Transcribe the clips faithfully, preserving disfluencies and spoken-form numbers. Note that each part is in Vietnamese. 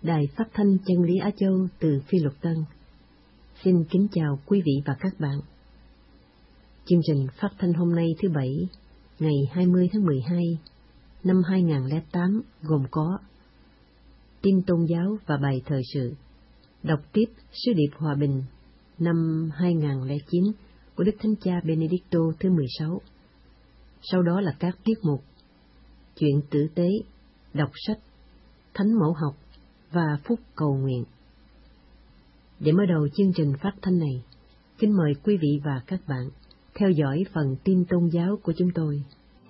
Đài Phát thanh Chân lý Á Châu từ Phi Luật Tân. Xin kính chào quý vị và các bạn. Chương trình phát thanh hôm nay thứ Bảy, ngày hai mươi tháng mười hai, năm hai nghìn không trăm lẻ tám gồm có tin tôn giáo và bài thời sự, đọc tiếp sứ điệp hòa bình năm hai nghìn không trăm lẻ chín của Đức Thánh Cha Benedicto thứ mười sáu. Sau đó là các tiết mục chuyện tử tế, đọc sách, thánh mẫu học và phúc cầu nguyện. Để mở đầu chương trình phát thanh này, kính mời quý vị và các bạn theo dõi phần tin tôn giáo của chúng tôi.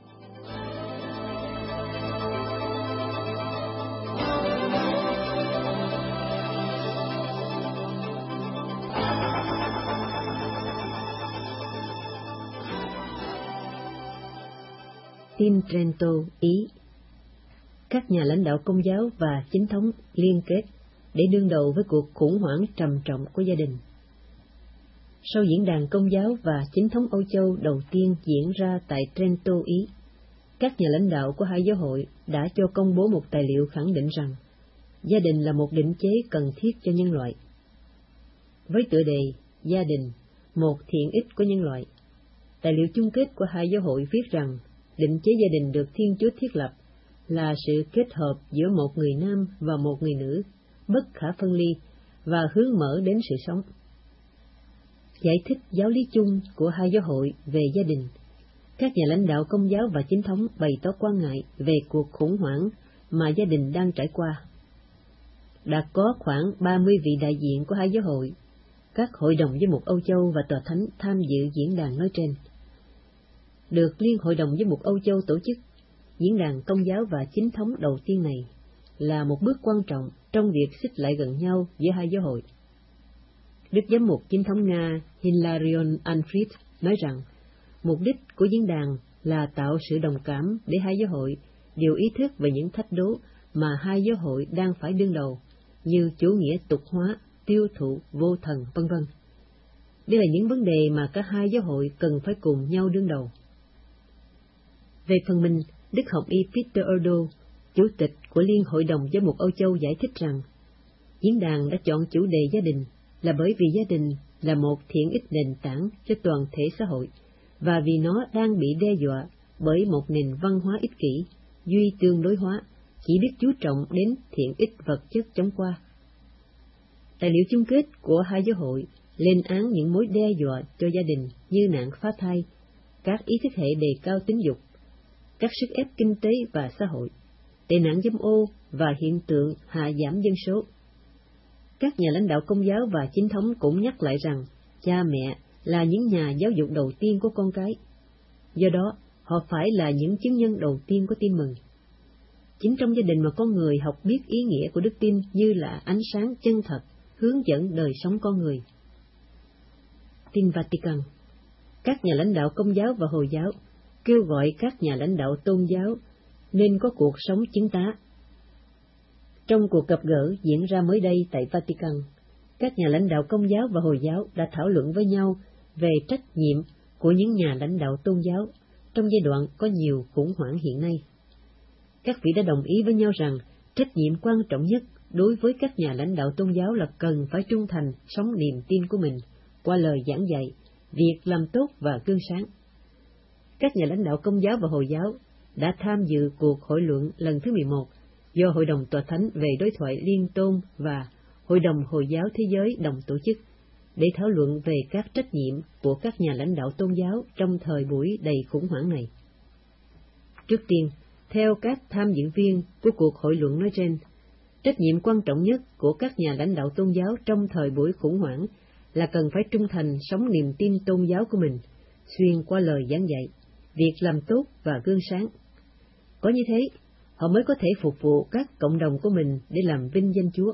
Tin Trento, Ý. Các nhà lãnh đạo Công giáo và Chính thống liên kết để đương đầu với cuộc khủng hoảng trầm trọng của gia đình. Sau diễn đàn Công giáo và Chính thống Âu Châu đầu tiên diễn ra tại Trento, Ý, các nhà lãnh đạo của hai giáo hội đã cho công bố một tài liệu khẳng định rằng gia đình là một định chế cần thiết cho nhân loại. Với tựa đề Gia đình, một thiện ích của nhân loại, tài liệu chung kết của hai giáo hội viết rằng định chế gia đình được Thiên Chúa thiết lập là sự kết hợp giữa một người nam và một người nữ, bất khả phân ly và hướng mở đến sự sống. Giải thích giáo lý chung của hai giáo hội về gia đình, các nhà lãnh đạo Công giáo và Chính thống bày tỏ quan ngại về cuộc khủng hoảng mà gia đình đang trải qua. Đã có khoảng ba mươi vị đại diện của hai giáo hội, các hội đồng giám mục Âu Châu và Tòa Thánh tham dự diễn đàn nói trên. Được Liên Hội đồng Giám mục Âu Châu tổ chức, diễn đàn Công giáo và Chính thống đầu tiên này là một bước quan trọng trong việc xích lại gần nhau giữa hai giáo hội. Đức Giám mục Chính thống Nga Hilarion Anfrid nói rằng mục đích của diễn đàn là tạo sự đồng cảm để hai giáo hội đều ý thức về những thách đố mà hai giáo hội đang phải đương đầu, như chủ nghĩa tục hóa, tiêu thụ, vô thần, vân vân. Đây là những vấn đề mà cả hai giáo hội cần phải cùng nhau đương đầu. Về phần mình, Đức Học y Peter Erdo, Chủ tịch của Liên Hội đồng Giám mục Âu Châu giải thích rằng diễn đàn đã chọn chủ đề gia đình là bởi vì gia đình là một thiện ích nền tảng cho toàn thể xã hội, và vì nó đang bị đe dọa bởi một nền văn hóa ích kỷ, duy tương đối hóa, chỉ biết chú trọng đến thiện ích vật chất chóng qua. Tài liệu chung kết của hai giáo hội lên án những mối đe dọa cho gia đình như nạn phá thai, các ý thức hệ đề cao tính dục, các sức ép kinh tế và xã hội, tệ nạn dâm ô và hiện tượng hạ giảm dân số. Các nhà lãnh đạo Công giáo và Chính thống cũng nhắc lại rằng cha mẹ là những nhà giáo dục đầu tiên của con cái, do đó họ phải là những chứng nhân đầu tiên của tin mừng. Chính trong gia đình mà con người học biết ý nghĩa của đức tin như là ánh sáng chân thật, hướng dẫn đời sống con người. Tin Vatican. Các nhà lãnh đạo Công giáo và Hồi giáo kêu gọi các nhà lãnh đạo tôn giáo nên có cuộc sống chứng tá. Trong cuộc gặp gỡ diễn ra mới đây tại Vatican, các nhà lãnh đạo Công giáo và Hồi giáo đã thảo luận với nhau về trách nhiệm của những nhà lãnh đạo tôn giáo trong giai đoạn có nhiều khủng hoảng hiện nay. Các vị đã đồng ý với nhau rằng trách nhiệm quan trọng nhất đối với các nhà lãnh đạo tôn giáo là cần phải trung thành sống niềm tin của mình qua lời giảng dạy, việc làm tốt và gương sáng. Các nhà lãnh đạo Công giáo và Hồi giáo đã tham dự cuộc hội luận lần thứ mười một do Hội đồng Tòa Thánh về đối thoại liên tôn và Hội đồng Hồi giáo Thế giới đồng tổ chức để thảo luận về các trách nhiệm của các nhà lãnh đạo tôn giáo trong thời buổi đầy khủng hoảng này. Trước tiên, theo các tham dự viên của cuộc hội luận nói trên, trách nhiệm quan trọng nhất của các nhà lãnh đạo tôn giáo trong thời buổi khủng hoảng là cần phải trung thành sống niềm tin tôn giáo của mình, xuyên qua lời giảng dạy, việc làm tốt và gương sáng. Có như thế, họ mới có thể phục vụ các cộng đồng của mình để làm vinh danh Chúa.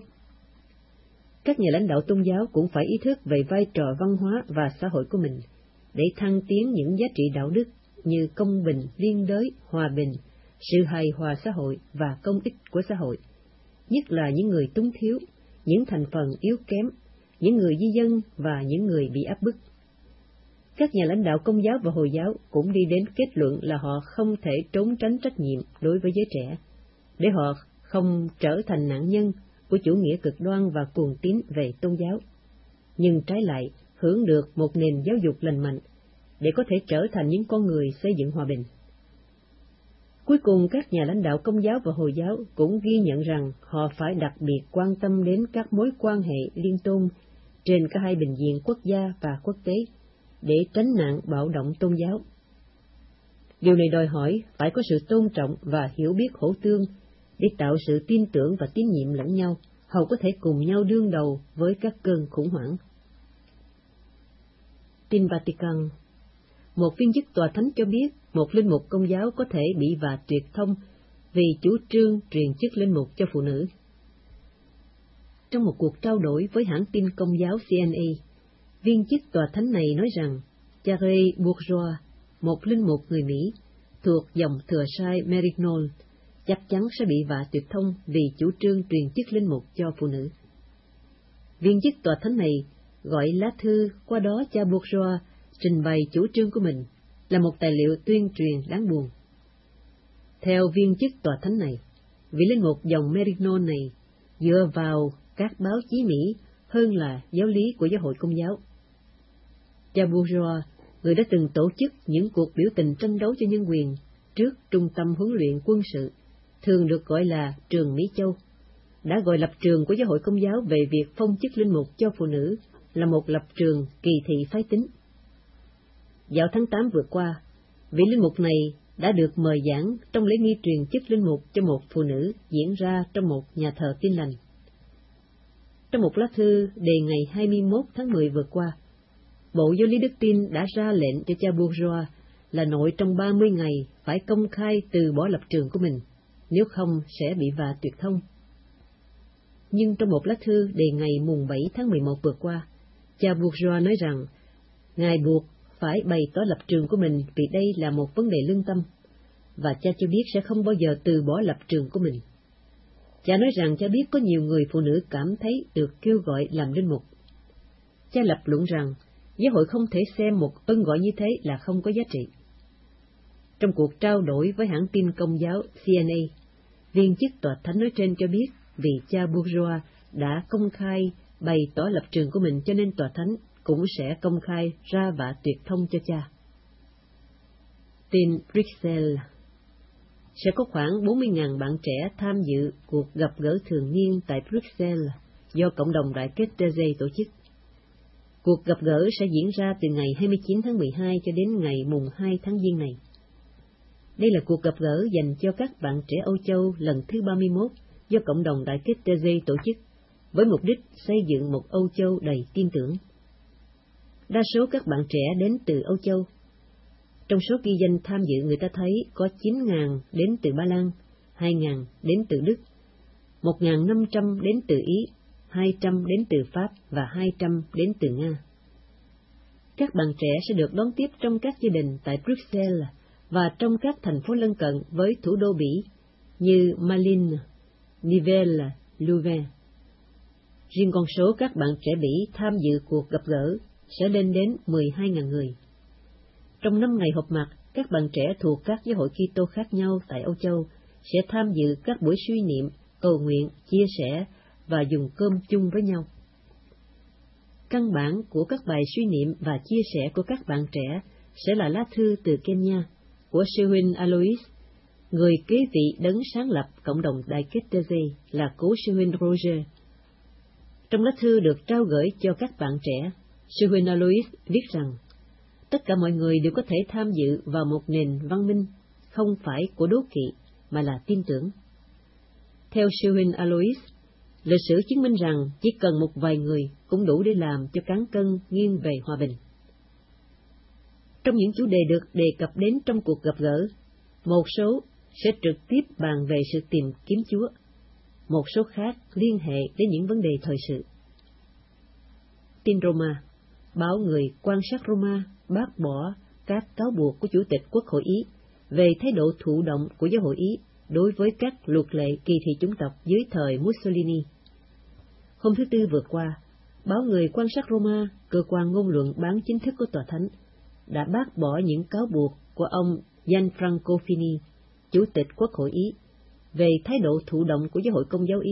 Các nhà lãnh đạo tôn giáo cũng phải ý thức về vai trò văn hóa và xã hội của mình, để thăng tiến những giá trị đạo đức như công bình, liên đới, hòa bình, sự hài hòa xã hội và công ích của xã hội, nhất là những người túng thiếu, những thành phần yếu kém, những người di dân và những người bị áp bức. Các nhà lãnh đạo Công giáo và Hồi giáo cũng đi đến kết luận là họ không thể trốn tránh trách nhiệm đối với giới trẻ, để họ không trở thành nạn nhân của chủ nghĩa cực đoan và cuồng tín về tôn giáo, nhưng trái lại hưởng được một nền giáo dục lành mạnh để có thể trở thành những con người xây dựng hòa bình. Cuối cùng, các nhà lãnh đạo Công giáo và Hồi giáo cũng ghi nhận rằng họ phải đặc biệt quan tâm đến các mối quan hệ liên tôn trên cả hai bình diện quốc gia và quốc tế để tránh nạn bạo động tôn giáo. Điều này đòi hỏi phải có sự tôn trọng và hiểu biết hỗ tương để tạo sự tin tưởng và tín nhiệm lẫn nhau, hầu có thể cùng nhau đương đầu với các cơn khủng hoảng. Tin Vatican. Một viên chức tòa thánh cho biết một linh mục Công giáo có thể bị vạ tuyệt thông vì chủ trương truyền chức linh mục cho phụ nữ. Trong một cuộc trao đổi với hãng tin Công giáo xê en a, viên chức tòa thánh này nói rằng Charles Bourgeois, một linh mục người Mỹ thuộc dòng thừa sai Merignol, chắc chắn sẽ bị vạ tuyệt thông vì chủ trương truyền chức linh mục cho phụ nữ. Viên chức tòa thánh này gọi lá thư qua đó cha Bourgeois trình bày chủ trương của mình là một tài liệu tuyên truyền đáng buồn. Theo viên chức tòa thánh này, vị linh mục dòng Merignol này dựa vào các báo chí Mỹ hơn là giáo lý của giáo hội Công giáo. Cha Bourgeois, người đã từng tổ chức những cuộc biểu tình tranh đấu cho nhân quyền trước trung tâm huấn luyện quân sự, thường được gọi là trường Mỹ Châu, đã gọi lập trường của giáo hội Công giáo về việc phong chức linh mục cho phụ nữ là một lập trường kỳ thị phái tính. Vào tháng tám vừa qua, vị linh mục này đã được mời giảng trong lễ nghi truyền chức linh mục cho một phụ nữ diễn ra trong một nhà thờ Tin Lành. Trong một lá thư đề ngày hai mươi mốt tháng mười vừa qua, Bộ Giáo lý Đức Tin đã ra lệnh cho cha Bourgeois là nội trong ba mươi ngày phải công khai từ bỏ lập trường của mình, nếu không sẽ bị vạ tuyệt thông. Nhưng trong một lá thư đề ngày mùng bảy tháng mười một vừa qua, cha Bourgeois nói rằng Ngài buộc phải bày tỏ lập trường của mình vì đây là một vấn đề lương tâm, và cha cho biết sẽ không bao giờ từ bỏ lập trường của mình. Cha nói rằng cha biết có nhiều người phụ nữ cảm thấy được kêu gọi làm linh mục. Cha lập luận rằng giáo hội không thể xem một ơn gọi như thế là không có giá trị. Trong cuộc trao đổi với hãng tin Công giáo xê en a, viên chức tòa thánh nói trên cho biết vì cha Bourgeois đã công khai bày tỏ lập trường của mình cho nên tòa thánh cũng sẽ công khai ra vạ tuyệt thông cho cha. Tin Bruxelles. Sẽ có khoảng bốn mươi nghìn bạn trẻ tham dự cuộc gặp gỡ thường niên tại Bruxelles do Cộng đồng Đại kết tê giê tổ chức. Cuộc gặp gỡ sẽ diễn ra từ ngày hai mươi chín tháng mười hai cho đến ngày mùng hai tháng Giêng này. Đây là cuộc gặp gỡ dành cho các bạn trẻ Âu Châu lần thứ ba mươi mốt do Cộng đồng Đại kết tê giê tổ chức, với mục đích xây dựng một Âu Châu đầy tin tưởng. Đa số các bạn trẻ đến từ Âu Châu. Trong số ghi danh tham dự, người ta thấy có chín nghìn đến từ Ba Lan, hai nghìn đến từ Đức, một nghìn năm trăm đến từ Ý, hai trăm đến từ Pháp và hai trăm đến từ Nga. Các bạn trẻ sẽ được đón tiếp trong các gia đình tại Bruxelles và trong các thành phố lân cận với thủ đô Bỉ như Malines, Nivelles, Louvain. Riêng con số các bạn trẻ Bỉ tham dự cuộc gặp gỡ sẽ lên đến mười hai nghìn người. Trong năm ngày họp mặt, các bạn trẻ thuộc các giáo hội Kitô khác nhau tại Âu Châu sẽ tham dự các buổi suy niệm, cầu nguyện, chia sẻ và dùng cơm chung với nhau. Căn bản của các bài suy niệm và chia sẻ của các bạn trẻ sẽ là lá thư từ Kenya của sư huynh Alois, người kế vị đấng sáng lập cộng đồng Đại kết tê giê là cố sư huynh Roger. Trong lá thư được trao gửi cho các bạn trẻ, sư huynh Alois viết rằng tất cả mọi người đều có thể tham dự vào một nền văn minh không phải của đố kỵ mà là tin tưởng. Theo sư huynh Alois, lịch sử chứng minh rằng chỉ cần một vài người cũng đủ để làm cho cán cân nghiêng về hòa bình. Trong những chủ đề được đề cập đến trong cuộc gặp gỡ, một số sẽ trực tiếp bàn về sự tìm kiếm Chúa, một số khác liên hệ đến những vấn đề thời sự. Tin Roma. Báo Người Quan sát Roma bác bỏ các cáo buộc của Chủ tịch Quốc hội Ý về thái độ thụ động của giáo hội Ý đối với các luật lệ kỳ thị chủng tộc dưới thời Mussolini. Hôm thứ Tư vừa qua, báo Người Quan sát Roma, cơ quan ngôn luận bán chính thức của Tòa Thánh, đã bác bỏ những cáo buộc của ông Gianfranco Fini, Chủ tịch Quốc hội Ý, về thái độ thụ động của giáo hội Công giáo Ý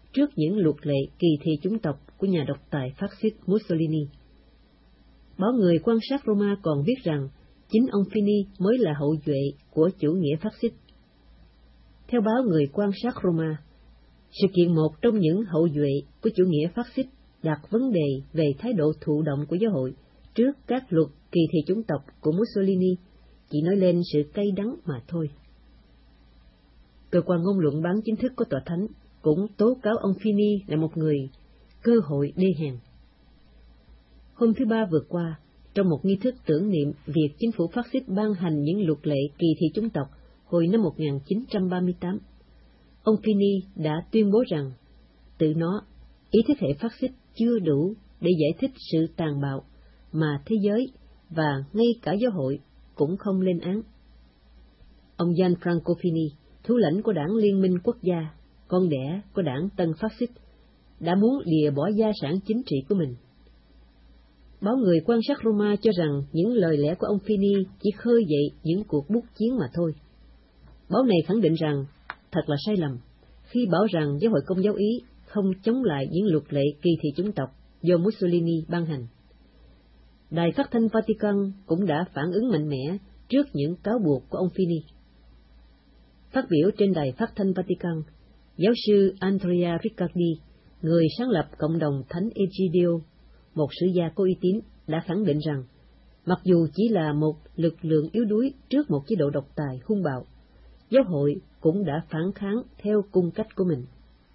trước những luật lệ kỳ thị chủng tộc của nhà độc tài phát xít Mussolini. Báo Người Quan sát Roma còn viết rằng chính ông Fini mới là hậu duệ của chủ nghĩa phát xít. Theo báo Người Quan sát Roma, sự kiện một trong những hậu duệ của chủ nghĩa phát xít đặt vấn đề về thái độ thụ động của giáo hội trước các luật kỳ thị chủng tộc của Mussolini chỉ nói lên sự cay đắng mà thôi. Cơ quan ngôn luận bán chính thức của tòa thánh cũng tố cáo ông Fini là một người cơ hội đê hèn. Hôm thứ Ba vừa qua, trong một nghi thức tưởng niệm việc chính phủ phát xít ban hành những luật lệ kỳ thị chủng tộc hồi năm một nghìn chín trăm ba mươi tám, ông Fini đã tuyên bố rằng tự nó, ý thức hệ phát xít chưa đủ để giải thích sự tàn bạo mà thế giới và ngay cả giáo hội cũng không lên án. Ông Gianfranco Fini, thủ lãnh của đảng Liên minh Quốc gia, con đẻ của đảng Tân Phát xít, đã muốn lìa bỏ gia sản chính trị của mình. Báo Người Quan sát Roma cho rằng những lời lẽ của ông Fini chỉ khơi dậy những cuộc bút chiến mà thôi. Báo này khẳng định rằng thật là sai lầm khi bảo rằng giáo hội Công giáo Ý không chống lại những luật lệ kỳ thị chủng tộc do Mussolini ban hành. Đài phát thanh Vatican cũng đã phản ứng mạnh mẽ trước những cáo buộc của ông Fini. Phát biểu trên đài phát thanh Vatican, giáo sư Andrea Riccardi, người sáng lập cộng đồng Thánh Egidio, một sử gia có uy tín, đã khẳng định rằng, mặc dù chỉ là một lực lượng yếu đuối trước một chế độ độc tài hung bạo, giáo hội cũng đã phản kháng theo cung cách của mình.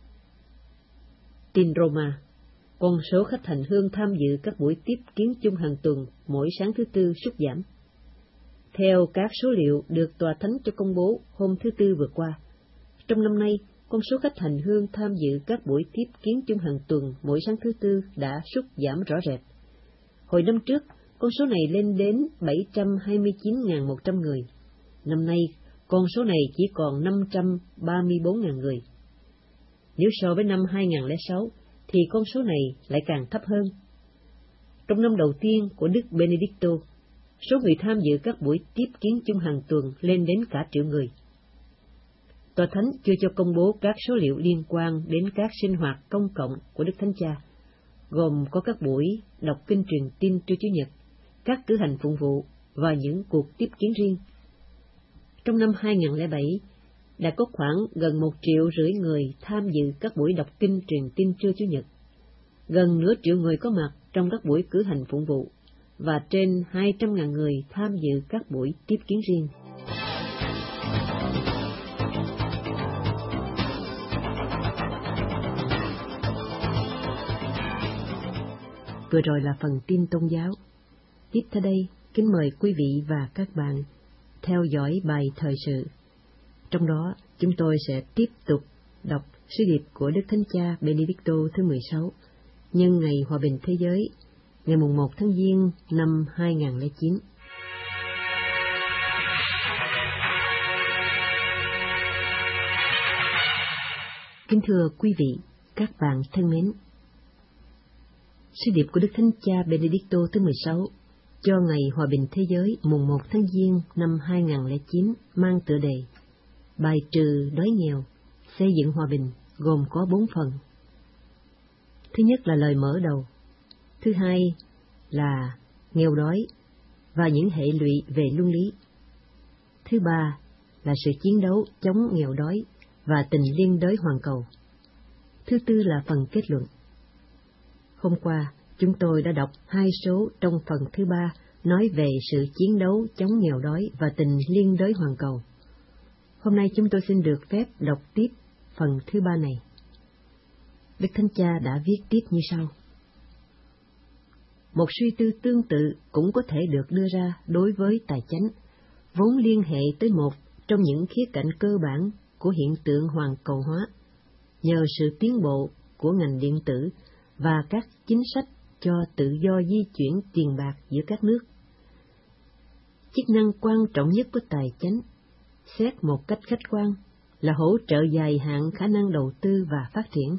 Tin Roma, con số khách hành hương tham dự các buổi tiếp kiến chung hàng tuần mỗi sáng thứ Tư sút giảm. Theo các số liệu được Tòa Thánh cho công bố hôm thứ Tư vừa qua, trong năm nay, con số khách hành hương tham dự các buổi tiếp kiến chung hàng tuần mỗi sáng thứ Tư đã sút giảm rõ rệt. Hồi năm trước, con số này lên đến bảy trăm hai mươi chín nghìn một trăm người. Năm nay, con số này chỉ còn năm trăm ba mươi bốn nghìn người. Nếu so với năm hai nghìn không trăm lẻ sáu, thì con số này lại càng thấp hơn. Trong năm đầu tiên của Đức Benedicto, số người tham dự các buổi tiếp kiến chung hàng tuần lên đến cả triệu người. Tòa Thánh chưa cho công bố các số liệu liên quan đến các sinh hoạt công cộng của Đức Thánh Cha, gồm có các buổi đọc kinh truyền tin trưa Chủ nhật, các cử hành phụng vụ và những cuộc tiếp kiến riêng. Trong năm hai nghìn không trăm lẻ bảy, đã có khoảng gần một triệu rưỡi người tham dự các buổi đọc kinh truyền tin trưa Chủ nhật, gần nửa triệu người có mặt trong các buổi cử hành phụng vụ, và trên hai trăm nghìn người tham dự các buổi tiếp kiến riêng. Vừa rồi là phần tin tôn giáo. Tiếp theo đây, kính mời quý vị và các bạn theo dõi bài thời sự. Trong đó, chúng tôi sẽ tiếp tục đọc sứ điệp của Đức Thánh Cha Benedicto thứ mười sáu, nhân ngày Hòa bình Thế giới, ngày mùng một tháng Giêng năm hai nghìn không trăm lẻ chín. Kính thưa quý vị, các bạn thân mến, sứ điệp của Đức Thánh Cha Benedicto thứ mười sáu cho ngày Hòa bình Thế giới mùng một tháng Giêng năm hai nghìn không trăm lẻ chín mang tựa đề Bài trừ đói nghèo, xây dựng hòa bình, gồm có bốn phần. Thứ nhất là lời mở đầu, thứ hai là nghèo đói và những hệ lụy về luân lý, thứ ba là sự chiến đấu chống nghèo đói và tình liên đới hoàn cầu, thứ tư là phần kết luận. Hôm qua, chúng tôi đã đọc hai số trong phần thứ ba nói về sự chiến đấu chống nghèo đói và tình liên đới hoàn cầu. Hôm nay chúng tôi xin được phép đọc tiếp phần thứ ba này. Đức Thánh Cha đã viết tiếp như sau. Một suy tư tương tự cũng có thể được đưa ra đối với tài chánh, vốn liên hệ tới một trong những khía cạnh cơ bản của hiện tượng hoàn cầu hóa, nhờ sự tiến bộ của ngành điện tử và các chính sách cho tự do di chuyển tiền bạc giữa các nước. Chức năng quan trọng nhất của tài chánh, xét một cách khách quan, là hỗ trợ dài hạn khả năng đầu tư và phát triển.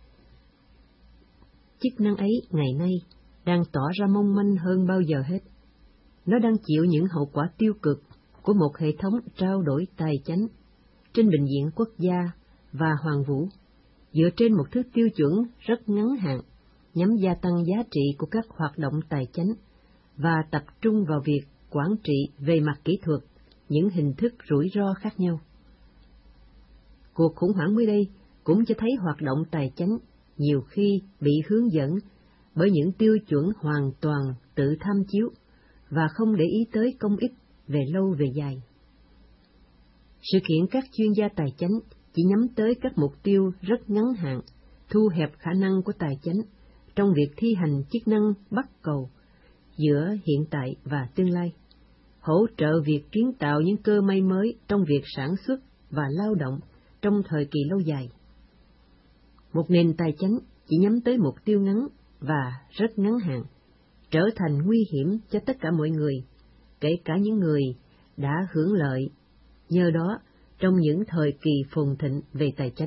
Chức năng ấy ngày nay đang tỏ ra mong manh hơn bao giờ hết. Nó đang chịu những hậu quả tiêu cực của một hệ thống trao đổi tài chánh trên bình diện quốc gia và hoàn vũ, dựa trên một thứ tiêu chuẩn rất ngắn hạn, nhằm gia tăng giá trị của các hoạt động tài chánh và tập trung vào việc quản trị về mặt kỹ thuật những hình thức rủi ro khác nhau. Cuộc khủng hoảng mới đây cũng cho thấy hoạt động tài chánh nhiều khi bị hướng dẫn bởi những tiêu chuẩn hoàn toàn tự tham chiếu và không để ý tới công ích về lâu về dài. Sự kiện các chuyên gia tài chánh chỉ nhắm tới các mục tiêu rất ngắn hạn, thu hẹp khả năng của tài chánh trong việc thi hành chức năng bắt cầu giữa hiện tại và tương lai, hỗ trợ việc kiến tạo những cơ may mới trong việc sản xuất và lao động trong thời kỳ lâu dài. Một nền tài chánh chỉ nhắm tới mục tiêu ngắn và rất ngắn hạn, trở thành nguy hiểm cho tất cả mọi người, kể cả những người đã hưởng lợi nhờ đó trong những thời kỳ phồn thịnh về tài chánh.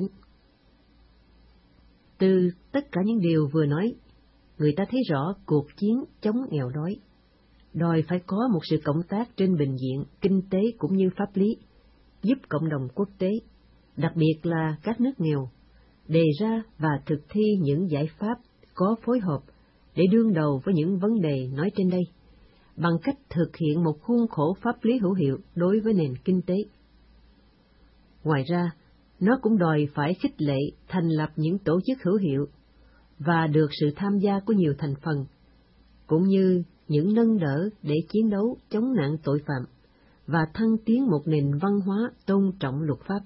Từ tất cả những điều vừa nói, người ta thấy rõ cuộc chiến chống nghèo đói đòi phải có một sự cộng tác trên bình diện kinh tế cũng như pháp lý, giúp cộng đồng quốc tế, đặc biệt là các nước nghèo, đề ra và thực thi những giải pháp có phối hợp để đương đầu với những vấn đề nói trên đây, bằng cách thực hiện một khuôn khổ pháp lý hữu hiệu đối với nền kinh tế. Ngoài ra, nó cũng đòi phải khích lệ thành lập những tổ chức hữu hiệu và được sự tham gia của nhiều thành phần, cũng như những nâng đỡ để chiến đấu chống nạn tội phạm và thăng tiến một nền văn hóa tôn trọng luật pháp.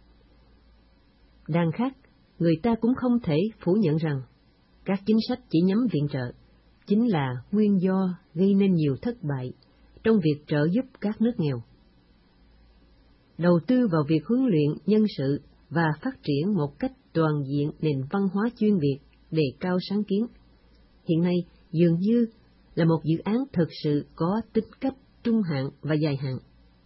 Đằng khác, người ta cũng không thể phủ nhận rằng các chính sách chỉ nhắm viện trợ chính là nguyên do gây nên nhiều thất bại trong việc trợ giúp các nước nghèo. Đầu tư vào việc huấn luyện nhân sự và phát triển một cách toàn diện nền văn hóa chuyên biệt đề cao sáng kiến, hiện nay dường như là một dự án thực sự có tính cách trung hạn và dài hạn.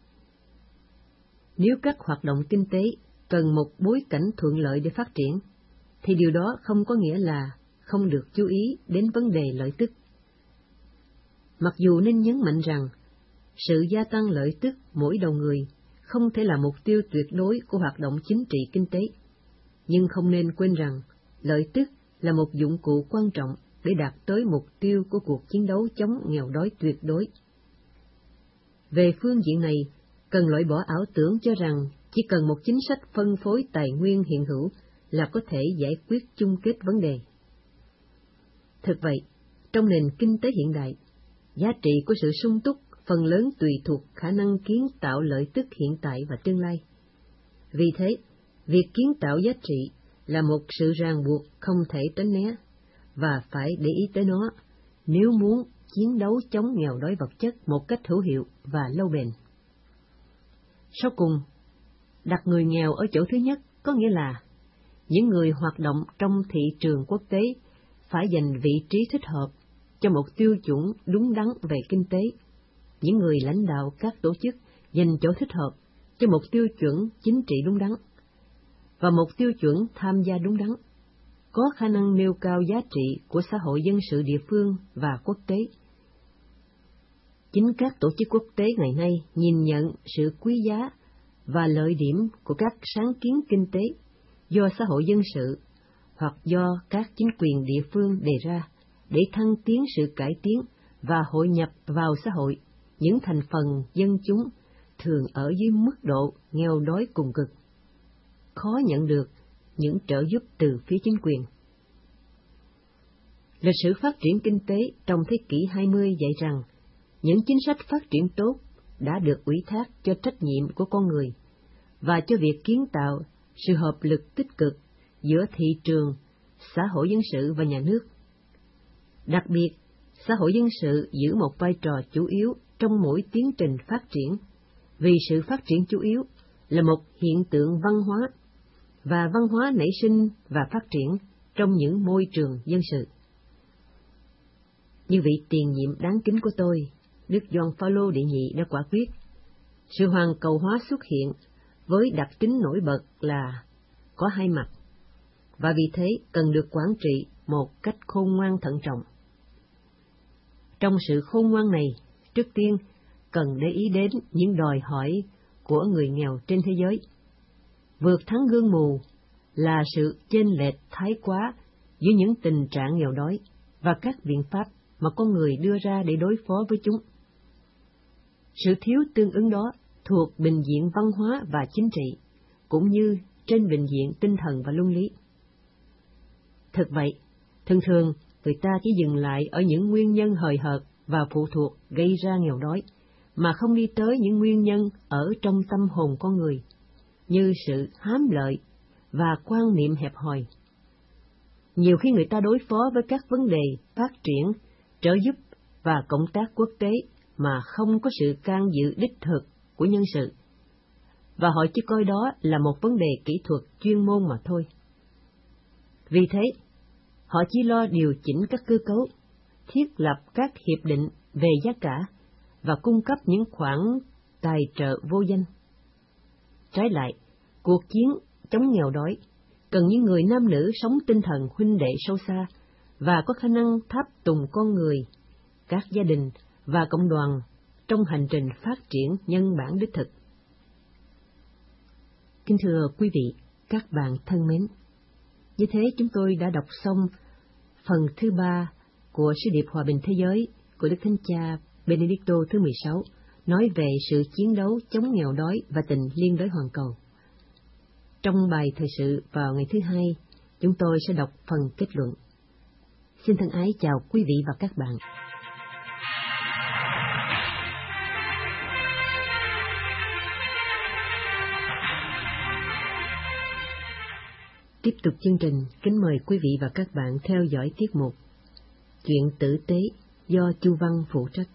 Nếu các hoạt động kinh tế cần một bối cảnh thuận lợi để phát triển, thì điều đó không có nghĩa là không được chú ý đến vấn đề lợi tức. Mặc dù nên nhấn mạnh rằng, sự gia tăng lợi tức mỗi đầu người không thể là mục tiêu tuyệt đối của hoạt động chính trị kinh tế, nhưng không nên quên rằng lợi tức là một dụng cụ quan trọng để đạt tới mục tiêu của cuộc chiến đấu chống nghèo đói tuyệt đối. Về phương diện này, cần loại bỏ ảo tưởng cho rằng chỉ cần một chính sách phân phối tài nguyên hiện hữu là có thể giải quyết chung kết vấn đề. Thực vậy, trong nền kinh tế hiện đại, giá trị của sự sung túc phần lớn tùy thuộc khả năng kiến tạo lợi tức hiện tại và tương lai. Vì thế, việc kiến tạo giá trị là một sự ràng buộc không thể tránh né, và phải để ý tới nó nếu muốn chiến đấu chống nghèo đói vật chất một cách hữu hiệu và lâu bền. Sau cùng, đặt người nghèo ở chỗ thứ nhất có nghĩa là những người hoạt động trong thị trường quốc tế phải dành vị trí thích hợp cho một tiêu chuẩn đúng đắn về kinh tế. Những người lãnh đạo các tổ chức dành chỗ thích hợp cho một tiêu chuẩn chính trị đúng đắn và một tiêu chuẩn tham gia đúng đắn, có khả năng nêu cao giá trị của xã hội dân sự địa phương và quốc tế. Chính các tổ chức quốc tế ngày nay nhìn nhận sự quý giá và lợi điểm của các sáng kiến kinh tế do xã hội dân sự hoặc do các chính quyền địa phương đề ra để thăng tiến sự cải tiến và hội nhập vào xã hội những thành phần dân chúng thường ở dưới mức độ nghèo đói cùng cực, khó nhận được những trợ giúp từ phía chính quyền. Lịch sử phát triển kinh tế trong thế kỷ hai mươi dạy rằng những chính sách phát triển tốt đã được ủy thác cho trách nhiệm của con người và cho việc kiến tạo sự hợp lực tích cực giữa thị trường, xã hội dân sự và nhà nước. Đặc biệt, xã hội dân sự giữ một vai trò chủ yếu trong mỗi tiến trình phát triển, vì sự phát triển chủ yếu là một hiện tượng văn hóa, và văn hóa nảy sinh và phát triển trong những môi trường dân sự. Như vị tiền nhiệm đáng kính của tôi, Đức Gioan Phaolô đệ nhị đã quả quyết, sự hoàn cầu hóa xuất hiện với đặc tính nổi bật là có hai mặt, và vì thế cần được quản trị một cách khôn ngoan thận trọng. Trong sự khôn ngoan này, trước tiên cần để ý đến những đòi hỏi của người nghèo trên thế giới. Vượt thắng gương mù là sự chênh lệch thái quá giữa những tình trạng nghèo đói và các biện pháp mà con người đưa ra để đối phó với chúng. Sự thiếu tương ứng đó thuộc bình diện văn hóa và chính trị, cũng như trên bình diện tinh thần và luân lý. Thực vậy, thường thường người ta chỉ dừng lại ở những nguyên nhân hời hợt và phụ thuộc gây ra nghèo đói, mà không đi tới những nguyên nhân ở trong tâm hồn con người, như sự hám lợi và quan niệm hẹp hòi. Nhiều khi người ta đối phó với các vấn đề phát triển, trợ giúp và cộng tác quốc tế mà không có sự can dự đích thực của nhân sự, và họ chỉ coi đó là một vấn đề kỹ thuật chuyên môn mà thôi. Vì thế, họ chỉ lo điều chỉnh các cơ cấu, thiết lập các hiệp định về giá cả và cung cấp những khoản tài trợ vô danh. Trái lại, cuộc chiến chống nghèo đói cần những người nam nữ sống tinh thần huynh đệ sâu xa và có khả năng tháp tùng con người, các gia đình và cộng đoàn trong hành trình phát triển nhân bản đích thực. Kính thưa quý vị, các bạn thân mến, như thế chúng tôi đã đọc xong phần thứ ba của Sứ điệp Hòa bình Thế giới của Đức Thánh Cha Benedicto thứ mười sáu, nói về sự chiến đấu chống nghèo đói và tình liên đới hoàn cầu. Trong bài thời sự vào ngày thứ hai, chúng tôi sẽ đọc phần kết luận. Xin thân ái chào quý vị và các bạn. Tiếp tục chương trình, kính mời quý vị và các bạn theo dõi tiết mục Chuyện tử tế do Chu Văn phụ trách.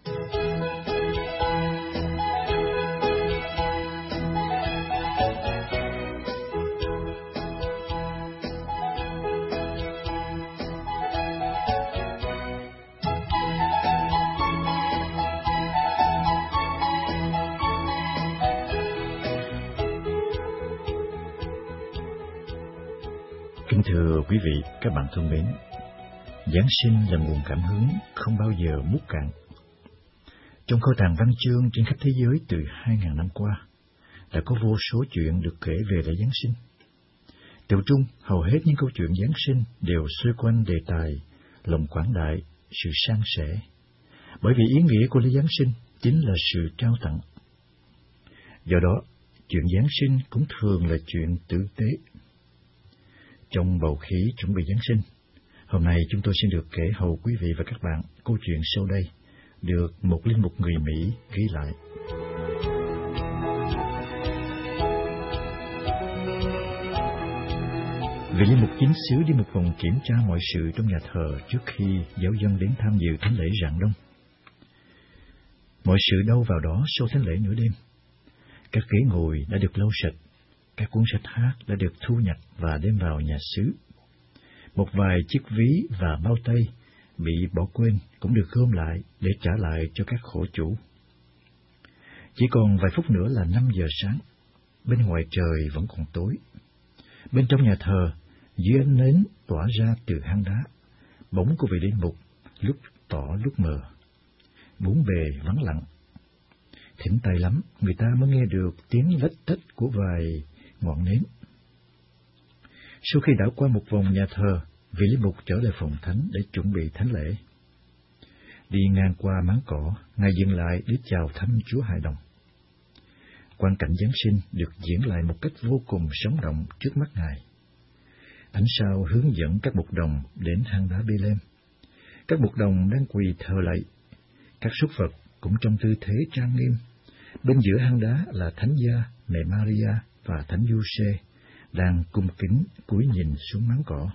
Kính thưa quý vị, các bạn thân mến, Giáng sinh là nguồn cảm hứng không bao giờ múc cạn. Trong kho tàng văn chương trên khắp thế giới từ hai ngàn năm qua, đã có vô số chuyện được kể về lễ Giáng sinh. Tiểu trung, hầu hết những câu chuyện Giáng sinh đều xoay quanh đề tài lòng quảng đại, sự san sẻ, bởi vì ý nghĩa của lễ Giáng sinh chính là sự trao tặng. Do đó, chuyện Giáng sinh cũng thường là chuyện tử tế. Trong bầu khí chuẩn bị Giáng sinh, hôm nay chúng tôi xin được kể hầu quý vị và các bạn câu chuyện sau đây, được một linh mục người Mỹ ghi lại. Vị linh mục chính xứ đi một vòng kiểm tra mọi sự trong nhà thờ trước khi giáo dân đến tham dự thánh lễ rạng đông. Mọi sự đâu vào đó sau thánh lễ nửa đêm. Các ghế ngồi đã được lau sạch, các cuốn sách hát đã được thu nhặt và đem vào nhà xứ. Một vài chiếc ví và bao tay bị bỏ quên cũng được gom lại để trả lại cho các khổ chủ. Chỉ còn vài phút nữa là năm giờ sáng, bên ngoài trời vẫn còn tối. Bên trong nhà thờ, dưới ánh nến tỏa ra từ hang đá, bóng của vị linh mục lúc tỏ lúc mờ. Bốn bề vắng lặng. Thỉnh tai lắm, người ta mới nghe được tiếng lách tách của vài ngọn nến. Sau khi đảo qua một vòng nhà thờ, vị linh mục trở lại phòng thánh để chuẩn bị thánh lễ. Đi ngang qua máng cỏ, Ngài dừng lại để chào thăm Chúa Hài Đồng. Quang cảnh Giáng sinh được diễn lại một cách vô cùng sống động trước mắt Ngài. Ánh sao hướng dẫn các mục đồng đến hang đá Bê-lêm. Các mục đồng đang quỳ thờ lạy. Các súc vật cũng trong tư thế trang nghiêm. Bên giữa hang đá là Thánh Gia, Mẹ Maria và Thánh Giuse đang cung kính cúi nhìn xuống máng cỏ.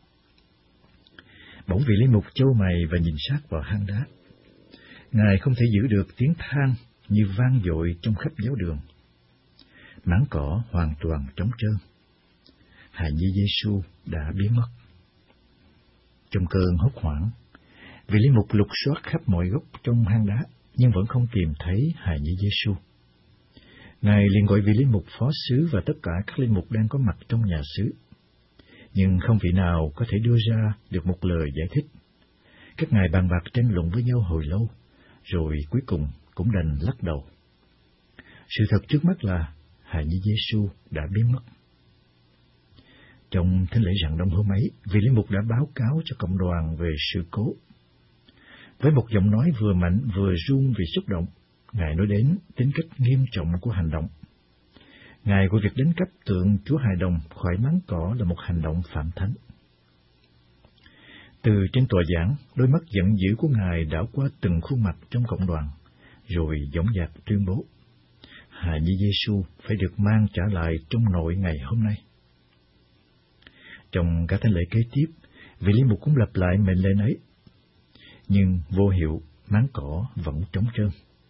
Bỗng vị linh mục chau mày và nhìn sát vào hang đá. Ngài không thể giữ được tiếng than như vang dội trong khắp giáo đường. Máng cỏ hoàn toàn trống trơn. Hài nhi Giêsu đã biến mất. Trong cơn hốt hoảng, vị linh mục lục soát khắp mọi góc trong hang đá, nhưng vẫn không tìm thấy hài nhi Giêsu. Ngài liền gọi vị linh mục phó xứ và tất cả các linh mục đang có mặt trong nhà xứ, nhưng không vị nào có thể đưa ra được một lời giải thích. Các ngài bàn bạc tranh luận với nhau hồi lâu, rồi cuối cùng cũng đành lắc đầu. Sự thật trước mắt là hài nhi Giêsu đã biến mất. Trong thánh lễ rạng đông hôm ấy, vị lý mục đã báo cáo cho cộng đoàn về sự cố. Với một giọng nói vừa mạnh vừa run vì xúc động, Ngài nói đến tính cách nghiêm trọng của hành động. Ngài của việc đánh cắp tượng Chúa Hài Đồng khỏi máng cỏ là một hành động phạm thánh. Từ trên tòa giảng, đôi mắt giận dữ của Ngài đảo qua từng khuôn mặt trong cộng đoàn, rồi dõng dạc tuyên bố: hài nhi Giêsu phải được mang trả lại trong nội ngày hôm nay. Trong cả thánh lễ kế tiếp, vị lý mục cũng lặp lại mệnh lệnh ấy, nhưng vô hiệu, máng cỏ vẫn trống trơn.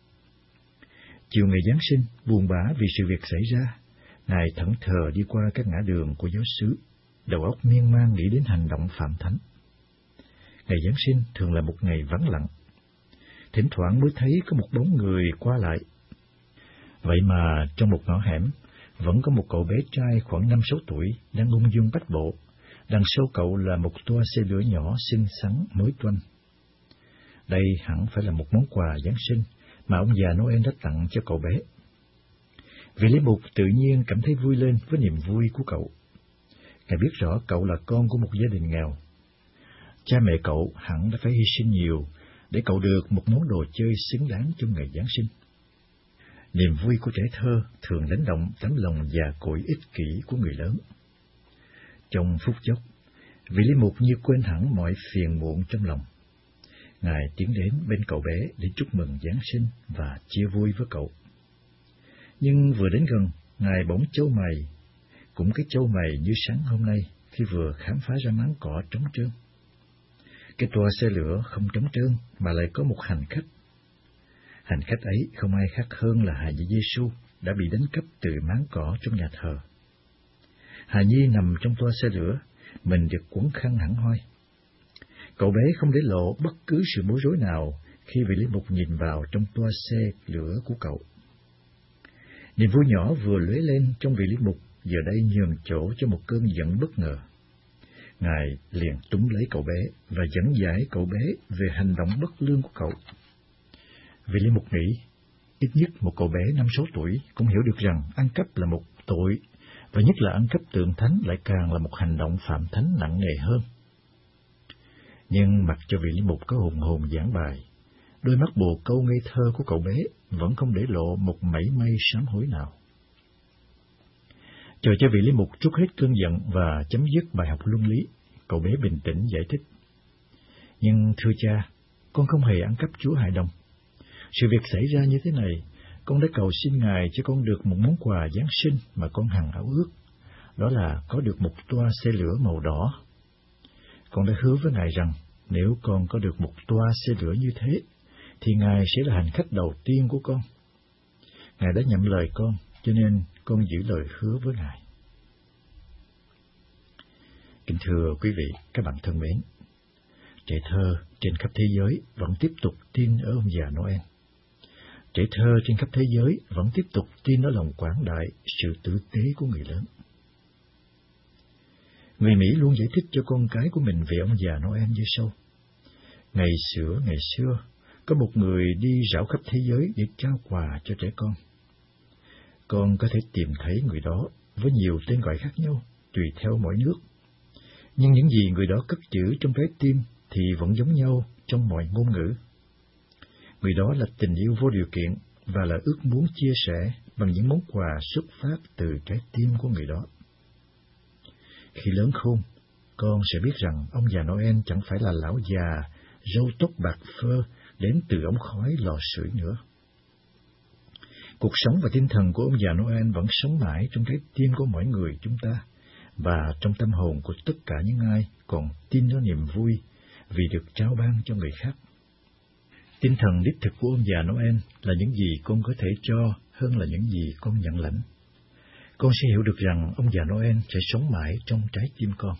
Chiều ngày Giáng sinh, buồn bã vì sự việc xảy ra, Ngài thẫn thờ đi qua các ngã đường của giáo xứ, đầu óc miên man nghĩ đến hành động phạm thánh. Ngày Giáng sinh thường là một ngày vắng lặng, thỉnh thoảng mới thấy có một bóng người qua lại. Vậy mà trong một ngõ hẻm, vẫn có một cậu bé trai khoảng năm sáu tuổi đang ung dung bách bộ, đằng sau cậu là một toa xe lửa nhỏ xinh xắn mới toanh. Đây hẳn phải là một món quà Giáng sinh mà ông già Noel đã tặng cho cậu bé. Vị lý mục tự nhiên cảm thấy vui lên với niềm vui của cậu. Ngài biết rõ cậu là con của một gia đình nghèo. Cha mẹ cậu hẳn đã phải hy sinh nhiều để cậu được một món đồ chơi xứng đáng trong ngày Giáng sinh. Niềm vui của trẻ thơ thường đánh động tấm lòng già cỗi ích kỷ của người lớn. Trong phút chốc, vị lý mục như quên hẳn mọi phiền muộn trong lòng. Ngài tiến đến bên cậu bé để chúc mừng Giáng sinh và chia vui với cậu. Nhưng vừa đến gần, Ngài bỗng chau mày, cũng cái chau mày như sáng hôm nay khi vừa khám phá ra máng cỏ trống trơn. Cái toa xe lửa không trống trơn mà lại có một hành khách. Hành khách ấy không ai khác hơn là hài nhi Giêsu đã bị đánh cắp từ máng cỏ trong nhà thờ. Hài nhi nằm trong toa xe lửa, mình được quấn khăn hẳn hoi. Cậu bé không để lộ bất cứ sự bối rối nào khi vị lý mục nhìn vào trong toa xe lửa của cậu. Niềm vui nhỏ vừa lóe lên trong vị lý mục, giờ đây nhường chỗ cho một cơn giận bất ngờ. Ngài liền túm lấy cậu bé và dẫn giải cậu bé về hành động bất lương của cậu. Vị lý mục nghĩ, ít nhất một cậu bé năm sáu tuổi cũng hiểu được rằng ăn cắp là một tội, và nhất là ăn cắp tượng thánh lại càng là một hành động phạm thánh nặng nề hơn. Nhưng mặc cho vị lý mục có hùng hồn giảng bài, đôi mắt bồ câu ngây thơ của cậu bé vẫn không để lộ một mảy may sám hối nào. Chờ cho vị lý mục trút hết cơn giận và chấm dứt bài học luân lý, cậu bé bình tĩnh giải thích: Nhưng thưa cha, con không hề ăn cắp Chúa Hài Đồng. Sự việc xảy ra như thế này, con đã cầu xin Ngài cho con được một món quà Giáng sinh mà con hằng ao ước, đó là có được một toa xe lửa màu đỏ. Con đã hứa với Ngài rằng nếu con có được một toa xe lửa như thế, thì Ngài sẽ là hành khách đầu tiên của con. Ngài đã nhậm lời con, cho nên con giữ lời hứa với Ngài. Kính thưa quý vị, các bạn thân mến, trẻ thơ trên khắp thế giới vẫn tiếp tục tin ở ông già Noel. Trẻ thơ trên khắp thế giới vẫn tiếp tục tin ở lòng quảng đại, sự tử tế của người lớn. Người Mỹ luôn giải thích cho con cái của mình về ông già Noel như sau: Ngày xưa, ngày xưa, có một người đi rảo khắp thế giới để trao quà cho trẻ con. Con có thể tìm thấy người đó với nhiều tên gọi khác nhau, tùy theo mỗi nước. Nhưng những gì người đó cất giữ trong trái tim thì vẫn giống nhau trong mọi ngôn ngữ. Người đó là tình yêu vô điều kiện và là ước muốn chia sẻ bằng những món quà xuất phát từ trái tim của người đó. Khi lớn khôn, con sẽ biết rằng ông già Noel chẳng phải là lão già, râu tóc bạc phơ đến từ ống khói lò sưởi nữa. Cuộc sống và tinh thần của ông già Noel vẫn sống mãi trong trái tim của mỗi người chúng ta, và trong tâm hồn của tất cả những ai còn tin ở niềm vui vì được trao ban cho người khác. Tinh thần đích thực của ông già Noel là những gì con có thể cho hơn là những gì con nhận lãnh. Con sẽ hiểu được rằng ông già Noel sẽ sống mãi trong trái tim con.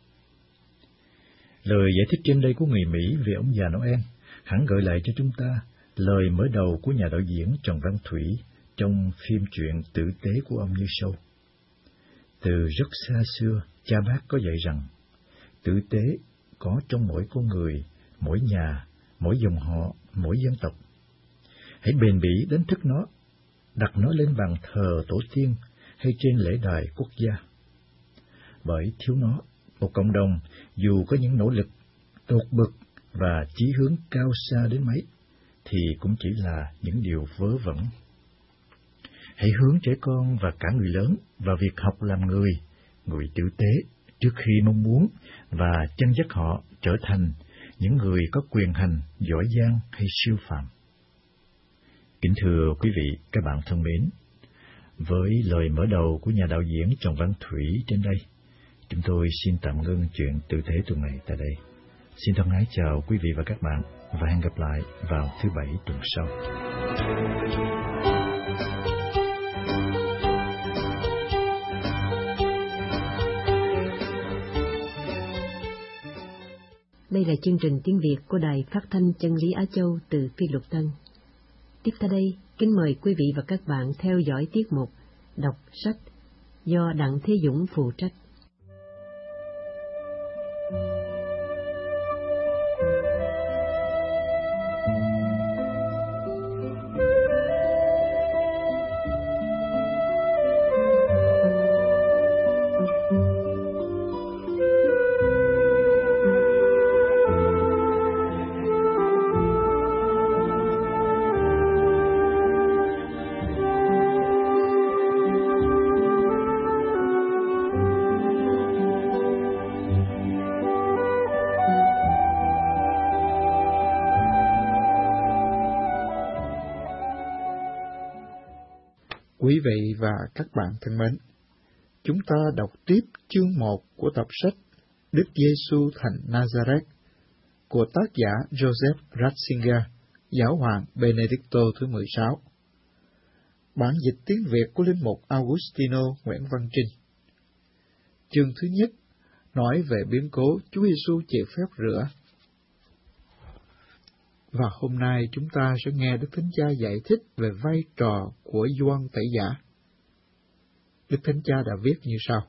Lời giải thích trên đây của người Mỹ về ông già Noel hẳn gợi lại cho chúng ta lời mở đầu của nhà đạo diễn Trần Văn Thủy trong phim truyện Tử tế của ông như sau. Từ rất xa xưa, cha bác có dạy rằng, tử tế có trong mỗi con người, mỗi nhà, mỗi dòng họ, mỗi dân tộc. Hãy bền bỉ đánh thức nó, đặt nó lên bàn thờ tổ tiên hay trên lễ đài quốc gia. bởi thiếu nó, một cộng đồng dù có những nỗ lực tột bực và chí hướng cao xa đến mấy, thì cũng chỉ là những điều vớ vẩn. Hãy hướng trẻ con và cả người lớn vào việc học làm người, người tử tế, trước khi mong muốn và chân dắt họ trở thành những người có quyền hành, giỏi giang hay siêu phàm. Kính thưa quý vị, các bạn thân mến, với lời mở đầu của nhà đạo diễn Trần Văn Thủy trên đây, chúng tôi xin tạm ngưng chuyện tử tế tuần này tại đây. Xin thân ái chào quý vị và các bạn và hẹn gặp lại vào thứ Bảy tuần sau. Đây là chương trình tiếng Việt của Đài Phát thanh Chân lý Á Châu từ Phi Luật Tân. Tiếp theo đây, kính mời quý vị và các bạn theo dõi tiết mục Đọc sách do Đặng Thế Dũng phụ trách. Quý vị và các bạn thân mến, chúng ta đọc tiếp chương một của tập sách Đức Giêsu thành Nazareth của tác giả Joseph Ratzinger, giáo hoàng Benedicto thứ mười sáu. Bản dịch tiếng Việt của linh mục Augustino Nguyễn Văn Trinh. Chương thứ nhất nói về biến cố Chúa Giêsu chịu phép rửa. Và hôm nay chúng ta sẽ nghe Đức Thánh Cha giải thích về vai trò của Gioan Tẩy Giả. Đức Thánh Cha đã viết như sau: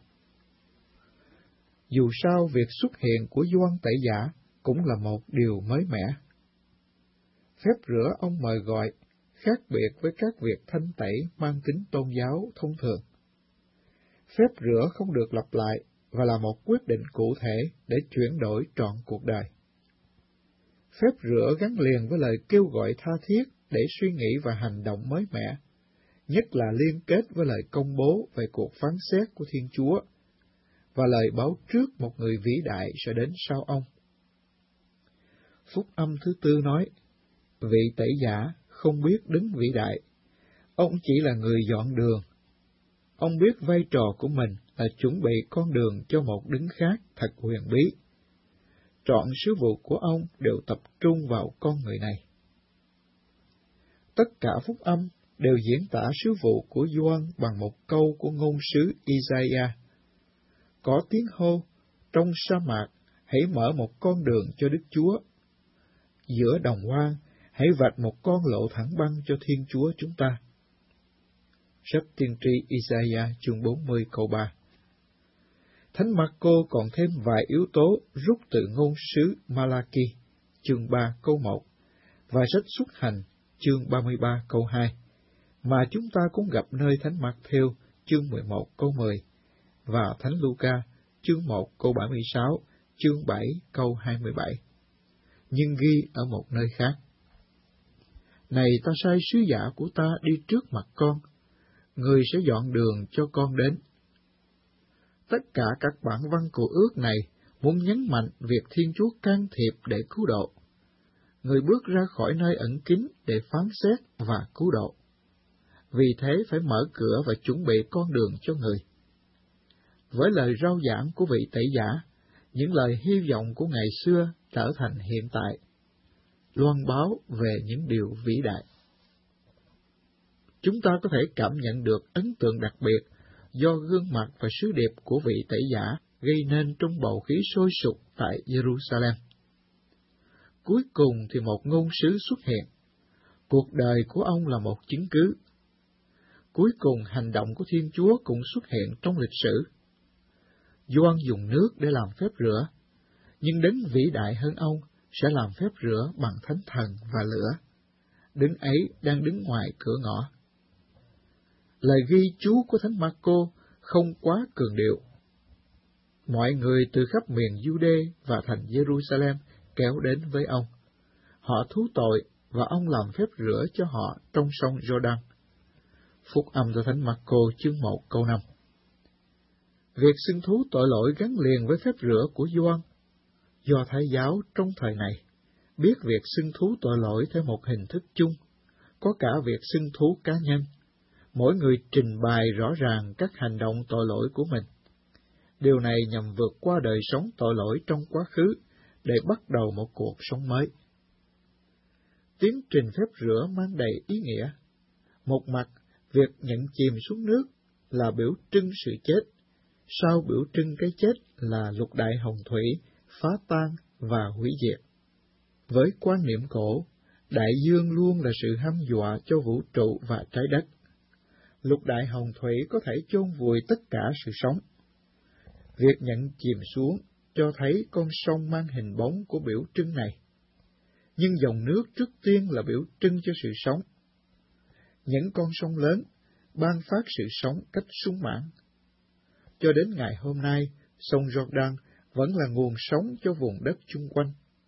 Dù sao, việc xuất hiện của Gioan Tẩy Giả cũng là một điều mới mẻ. Phép rửa ông mời gọi khác biệt với các việc thanh tẩy mang tính tôn giáo thông thường. Phép rửa không được lặp lại và là một quyết định cụ thể để chuyển đổi trọn cuộc đời. Phép rửa gắn liền với lời kêu gọi tha thiết để suy nghĩ và hành động mới mẻ, nhất là liên kết với lời công bố về cuộc phán xét của Thiên Chúa và lời báo trước một người vĩ đại sẽ đến sau ông. Phúc âm thứ tư nói, vị tẩy giả không biết đứng vĩ đại, ông chỉ là người dọn đường. Ông biết vai trò của mình là chuẩn bị con đường cho một đứng khác thật huyền bí. Trọn sứ vụ của ông đều tập trung vào con người này. Tất cả phúc âm đều diễn tả sứ vụ của Gioan bằng một câu của ngôn sứ Isaiah. Có tiếng hô, trong sa mạc, hãy mở một con đường cho Đức Chúa. Giữa đồng hoang, hãy vạch một con lộ thẳng băng cho Thiên Chúa chúng ta. Sách tiên tri Isaiah chương bốn mươi câu ba. Thánh Marco còn thêm vài yếu tố rút từ ngôn sứ Malachi, chương ba câu một, và sách Xuất Hành, chương ba mươi ba câu hai, mà chúng ta cũng gặp nơi Thánh Matthew, chương mười một câu mười, và Thánh Luca, chương một câu bảy mươi sáu, chương bảy câu hai mươi bảy, nhưng ghi ở một nơi khác. Này, ta sai sứ giả của ta đi trước mặt con, người sẽ dọn đường cho con đến. Tất cả các bản văn của ước này muốn nhấn mạnh việc Thiên Chúa can thiệp để cứu độ. Người bước ra khỏi nơi ẩn kín để phán xét và cứu độ. Vì thế phải mở cửa và chuẩn bị con đường cho người. Với lời rao giảng của vị tẩy giả, những lời hy vọng của ngày xưa trở thành hiện tại, loan báo về những điều vĩ đại. Chúng ta có thể cảm nhận được ấn tượng đặc biệt do gương mặt và sứ điệp của vị tẩy giả gây nên trong bầu khí sôi sục tại Jerusalem. Cuối cùng thì một ngôn sứ xuất hiện. Cuộc đời của ông là một chứng cứ. Cuối cùng hành động của Thiên Chúa cũng xuất hiện trong lịch sử. Gioan dùng nước để làm phép rửa, nhưng đấng vĩ đại hơn ông sẽ làm phép rửa bằng thánh thần và lửa. Đấng ấy đang đứng ngoài cửa ngõ. Lời ghi chú của Thánh Marco không quá cường điệu. mọi người từ khắp miền Giu-đê và thành Giê-ru-sa-lem kéo đến với ông. Họ thú tội và ông làm phép rửa cho họ trong sông Giô-đăng. Phúc âm cho Thánh Mác-cô chương một câu năm. Việc xưng thú tội lỗi gắn liền với phép rửa của Gioan. Do Thái giáo trong thời này biết việc xưng thú tội lỗi theo một hình thức chung, có cả việc xưng thú cá nhân. Mỗi người trình bày rõ ràng các hành động tội lỗi của mình. Điều này nhằm vượt qua đời sống tội lỗi trong quá khứ để bắt đầu một cuộc sống mới. Tiến trình phép rửa mang đầy ý nghĩa. Một mặt, việc nhận chìm xuống nước là biểu trưng sự chết, sau biểu trưng cái chết là lục đại hồng thủy, phá tan và hủy diệt. Với quan niệm cổ, đại dương luôn là sự hăm dọa cho vũ trụ và trái đất. Lục đại hồng thủy có thể chôn vùi tất cả sự sống. Việc nhận chìm xuống cho thấy con sông mang hình bóng của biểu trưng này. Nhưng dòng nước trước tiên là biểu trưng cho sự sống. Những con sông lớn ban phát sự sống cách sung mãn. Cho đến ngày hôm nay, sông Giô-đăng vẫn là nguồn sống cho vùng đất chung quanh.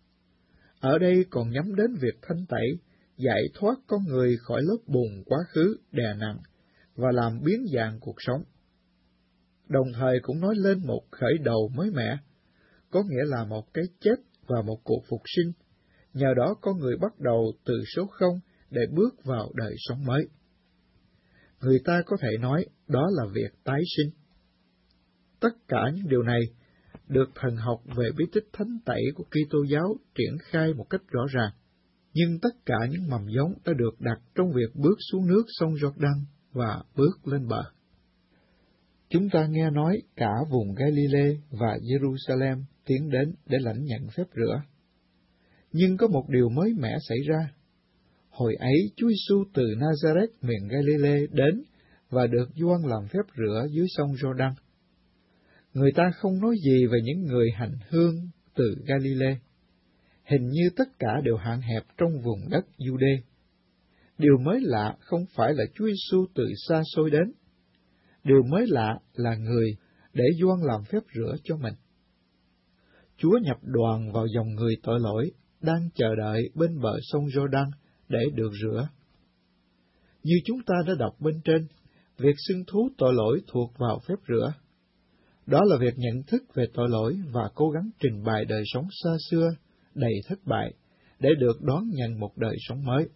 Ở đây còn nhắm đến việc thanh tẩy, giải thoát con người khỏi lớp bùn quá khứ đè nặng và làm biến dạng cuộc sống. Đồng thời cũng nói lên một khởi đầu mới mẻ, có nghĩa là một cái chết và một cuộc phục sinh. Nhờ đó con người bắt đầu từ số không để bước vào đời sống mới. Người ta có thể nói đó là việc tái sinh. Tất cả những điều này được thần học về bí tích thánh tẩy của Kitô giáo triển khai một cách rõ ràng, nhưng tất cả những mầm giống đã được đặt trong việc bước xuống nước sông Giô-đăng và bước lên bờ. Chúng ta nghe nói cả vùng Galilee và Giê-ru-sa-lem tiến đến để lãnh nhận phép rửa. Nhưng có một điều mới mẻ xảy ra. Hồi ấy Chúa Giêsu từ Nazareth miền Galilee đến và được Gioan làm phép rửa dưới sông Giô-đăng. Người ta không nói gì về những người hành hương từ Galilee. Hình như tất cả đều hạn hẹp trong vùng đất Giu-đê. Điều mới lạ không phải là Chúa Giêsu từ xa xôi đến. Điều mới lạ là người để Gioan làm phép rửa cho mình. Chúa nhập đoàn vào dòng người tội lỗi, đang chờ đợi bên bờ sông Giô-đăng để được rửa. Như chúng ta đã đọc bên trên, việc xưng thú tội lỗi thuộc vào phép rửa. Đó là việc nhận thức về tội lỗi và cố gắng trình bày đời sống xa xưa, đầy thất bại, để được đón nhận một đời sống mới.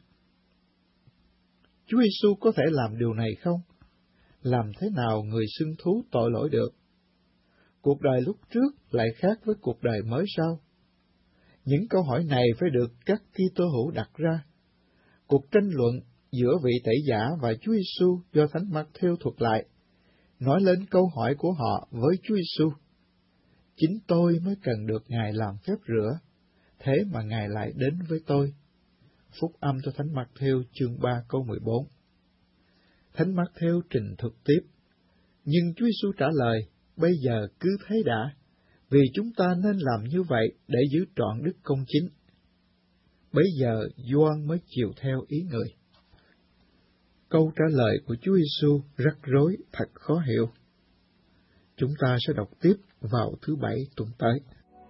Chúa Giêsu có thể làm điều này không? Làm thế nào người xưng thú tội lỗi được? Cuộc đời lúc trước lại khác với cuộc đời mới sau? Những câu hỏi này phải được các Kitô hữu đặt ra. Cuộc tranh luận giữa vị tẩy giả và Chúa Giêsu do Thánh Mác-thêu thuật lại, nói lên câu hỏi của họ với Chúa Giêsu. Chính tôi mới cần được Ngài làm phép rửa, thế mà Ngài lại đến với tôi. Phúc âm cho Thánh Mác-thêu chương ba câu mười bốn. Thánh Mác-thêu trình thực tiếp, nhưng Chúa Giêsu trả lời, bây giờ cứ thế đã, vì chúng ta nên làm như vậy để giữ trọn đức công chính. Bấy giờ Gioan mới chiều theo ý người. Câu trả lời của Chúa Giêsu rắc rối thật khó hiểu. Chúng ta sẽ đọc tiếp vào thứ Bảy tuần tới.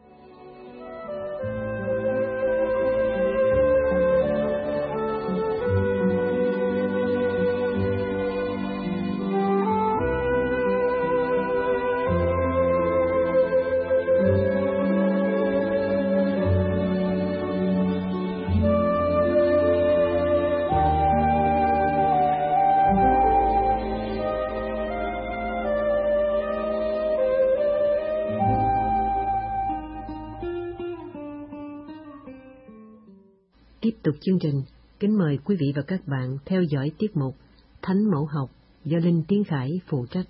Tiếp tục chương trình, kính mời quý vị và các bạn theo dõi tiết mục Thánh Mẫu Học do Linh Tiến Khải phụ trách.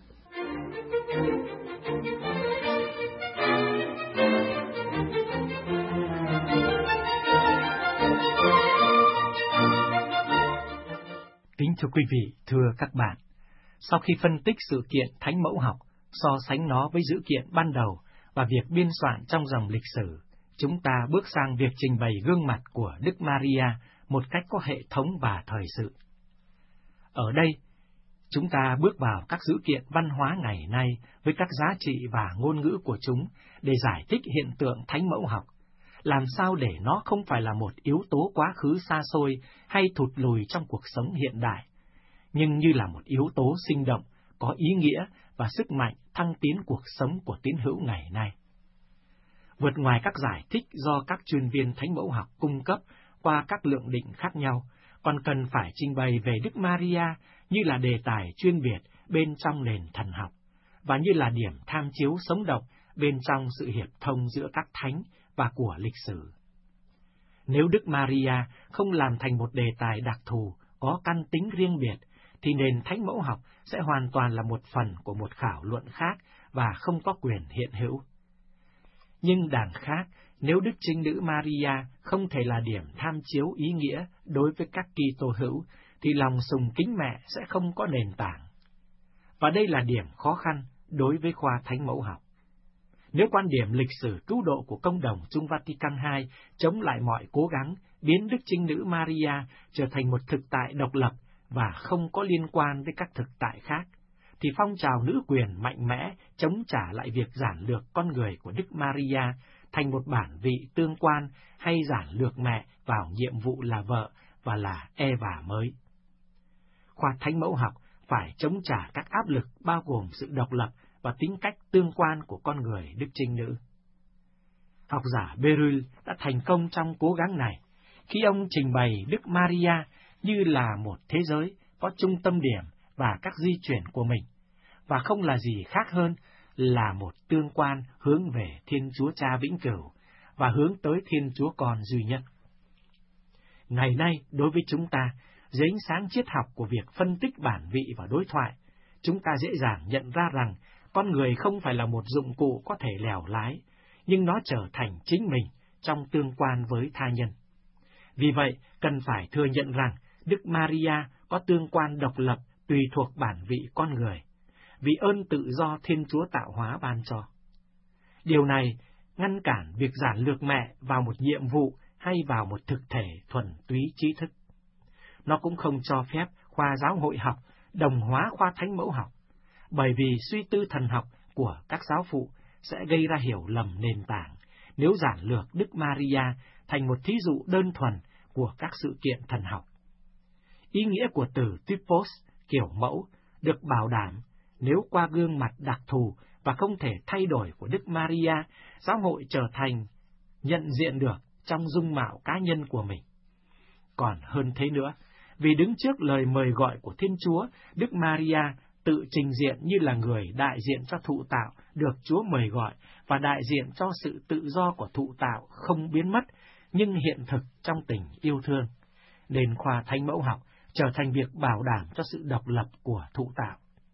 Kính thưa quý vị, thưa các bạn, sau khi phân tích sự kiện Thánh Mẫu Học, so sánh nó với dữ kiện ban đầu và việc biên soạn trong dòng lịch sử, chúng ta bước sang việc trình bày gương mặt của Đức Maria một cách có hệ thống và thời sự. Ở đây, Chúng ta bước vào các dữ kiện văn hóa ngày nay với các giá trị và ngôn ngữ của chúng để giải thích hiện tượng thánh mẫu học, làm sao để nó không phải là một yếu tố quá khứ xa xôi hay thụt lùi trong cuộc sống hiện đại, nhưng như là một yếu tố sinh động, có ý nghĩa và sức mạnh thăng tiến cuộc sống của tín hữu ngày nay. Vượt ngoài các giải thích do các chuyên viên thánh mẫu học cung cấp qua các lượng định khác nhau, còn cần phải trình bày về Đức Maria như là đề tài chuyên biệt bên trong nền thần học, và như là điểm tham chiếu sống động bên trong sự hiệp thông giữa các thánh và của lịch sử. Nếu Đức Maria không làm thành một đề tài đặc thù, có căn tính riêng biệt, thì nền thánh mẫu học sẽ hoàn toàn là một phần của một khảo luận khác và không có quyền hiện hữu. Nhưng đằng khác, nếu Đức Trinh Nữ Maria không thể là điểm tham chiếu ý nghĩa đối với các Kitô hữu, thì lòng sùng kính mẹ sẽ không có nền tảng. Và đây là điểm khó khăn đối với khoa thánh mẫu học. Nếu quan điểm lịch sử cứu độ của Công đồng Trung Vatican hai chống lại mọi cố gắng biến Đức Trinh Nữ Maria trở thành một thực tại độc lập và không có liên quan với các thực tại khác, thì phong trào nữ quyền mạnh mẽ chống trả lại việc giản lược con người của Đức Maria thành một bản vị tương quan hay giản lược mẹ vào nhiệm vụ là vợ và là Eva mới. Khoa thánh mẫu học phải chống trả các áp lực bao gồm sự độc lập và tính cách tương quan của con người Đức Trinh Nữ. Học giả Beryl đã thành công trong cố gắng này khi ông trình bày Đức Maria như là một thế giới có trung tâm điểm và các di chuyển của mình, và không là gì khác hơn là một tương quan hướng về Thiên Chúa Cha vĩnh cửu và hướng tới Thiên Chúa Con duy nhất. Ngày nay, đối với chúng ta, dưới ánh sáng triết học của việc phân tích bản vị và đối thoại, chúng ta dễ dàng nhận ra rằng con người không phải là một dụng cụ có thể lèo lái, nhưng nó trở thành chính mình trong tương quan với tha nhân. Vì vậy, cần phải thừa nhận rằng Đức Maria có tương quan độc lập tùy thuộc bản vị con người, vì ơn tự do Thiên Chúa tạo hóa ban cho. Điều này ngăn cản việc giản lược mẹ vào một nhiệm vụ hay vào một thực thể thuần túy trí thức. Nó cũng không cho phép khoa giáo hội học đồng hóa khoa thánh mẫu học, bởi vì suy tư thần học của các giáo phụ sẽ gây ra hiểu lầm nền tảng nếu giản lược Đức Maria thành một thí dụ đơn thuần của các sự kiện thần học. Ý nghĩa của từ typos, kiểu mẫu, được bảo đảm nếu qua gương mặt đặc thù và không thể thay đổi của Đức Maria, giáo hội trở thành nhận diện được trong dung mạo cá nhân của mình. Còn hơn thế nữa, vì đứng trước lời mời gọi của Thiên Chúa, Đức Maria tự trình diện như là người đại diện cho thụ tạo được Chúa mời gọi và đại diện cho sự tự do của thụ tạo không biến mất, nhưng hiện thực trong tình yêu thương. Nên khoa thánh mẫu học trở thành việc bảo đảm cho sự độc lập của thụ tạo.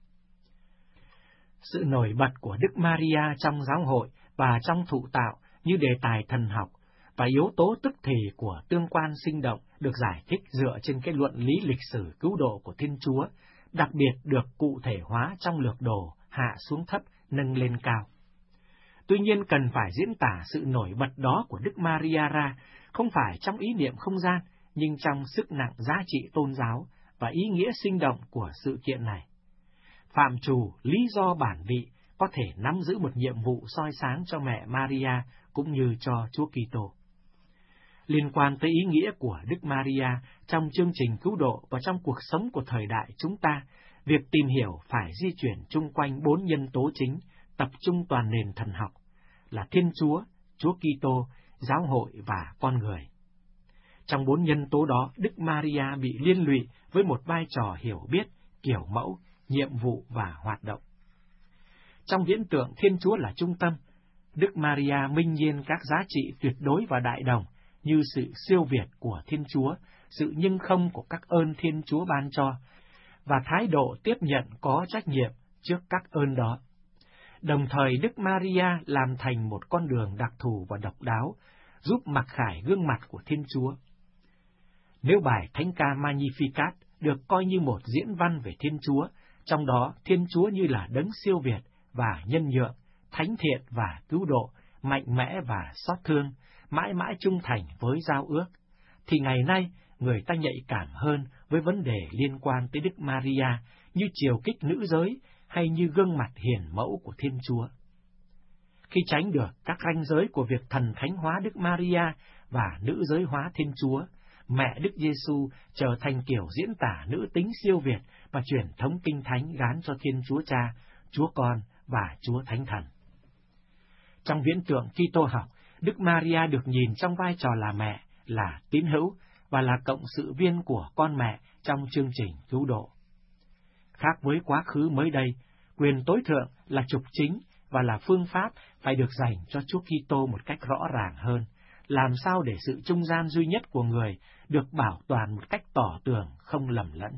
Sự nổi bật của Đức Maria trong giáo hội và trong thụ tạo như đề tài thần học và yếu tố tức thì của tương quan sinh động được giải thích dựa trên cái luận lý lịch sử cứu độ của Thiên Chúa, đặc biệt được cụ thể hóa trong lược đồ hạ xuống thấp, nâng lên cao. Tuy nhiên cần phải diễn tả sự nổi bật đó của Đức Maria ra, không phải trong ý niệm không gian, nhưng trong sức nặng giá trị tôn giáo và ý nghĩa sinh động của sự kiện này. Phạm trù, lý do bản vị có thể nắm giữ một nhiệm vụ soi sáng cho mẹ Maria cũng như cho Chúa Kitô. Liên quan tới ý nghĩa của Đức Maria trong chương trình cứu độ và trong cuộc sống của thời đại chúng ta, việc tìm hiểu phải di chuyển chung quanh bốn nhân tố chính, tập trung toàn nền thần học, là Thiên Chúa, Chúa Kitô, giáo hội và con người. Trong bốn nhân tố đó, Đức Maria bị liên lụy với một vai trò hiểu biết, kiểu mẫu, nhiệm vụ và hoạt động. Trong viễn tượng Thiên Chúa là trung tâm, Đức Maria minh nhiên các giá trị tuyệt đối và đại đồng như sự siêu việt của Thiên Chúa, sự nhưng không của các ơn Thiên Chúa ban cho, và thái độ tiếp nhận có trách nhiệm trước các ơn đó. Đồng thời Đức Maria làm thành một con đường đặc thù và độc đáo, giúp mặc khải gương mặt của Thiên Chúa. Nếu bài Thánh ca Magnificat được coi như một diễn văn về Thiên Chúa, trong đó Thiên Chúa như là đấng siêu việt và nhân nhượng, thánh thiện và cứu độ, mạnh mẽ và xót thương, mãi mãi trung thành với giao ước, thì ngày nay người ta nhạy cảm hơn với vấn đề liên quan tới Đức Maria như chiều kích nữ giới hay như gương mặt hiền mẫu của Thiên Chúa. Khi tránh được các ranh giới của việc thần thánh hóa Đức Maria và nữ giới hóa Thiên Chúa, mẹ Đức Giêsu trở thành kiểu diễn tả nữ tính siêu việt mà truyền thống Kinh Thánh gán cho Thiên Chúa Cha, Chúa Con và Chúa Thánh Thần. Trong viễn tượng Kitô học, Đức Maria được nhìn trong vai trò là mẹ, là tín hữu và là cộng sự viên của con mẹ trong chương trình cứu độ. Khác với quá khứ mới đây, quyền tối thượng là trục chính và là phương pháp phải được dành cho Chúa Kitô một cách rõ ràng hơn, làm sao để sự trung gian duy nhất của người được bảo toàn một cách tỏ tường, không lầm lẫn.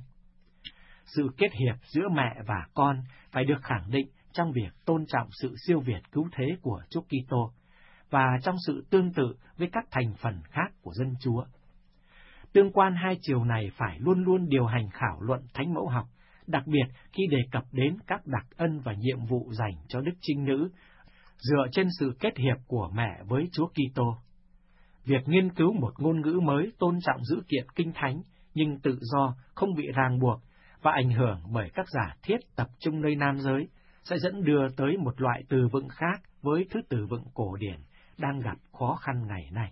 Sự kết hiệp giữa mẹ và con phải được khẳng định trong việc tôn trọng sự siêu việt cứu thế của Chúa Kitô và trong sự tương tự với các thành phần khác của dân Chúa. Tương quan hai chiều này phải luôn luôn điều hành khảo luận thánh mẫu học, đặc biệt khi đề cập đến các đặc ân và nhiệm vụ dành cho Đức Trinh Nữ, dựa trên sự kết hiệp của mẹ với Chúa Kitô. Việc nghiên cứu một ngôn ngữ mới tôn trọng dữ kiện Kinh Thánh, nhưng tự do, không bị ràng buộc, và ảnh hưởng bởi các giả thiết tập trung nơi nam giới, sẽ dẫn đưa tới một loại từ vựng khác với thứ từ vựng cổ điển đang gặp khó khăn ngày nay.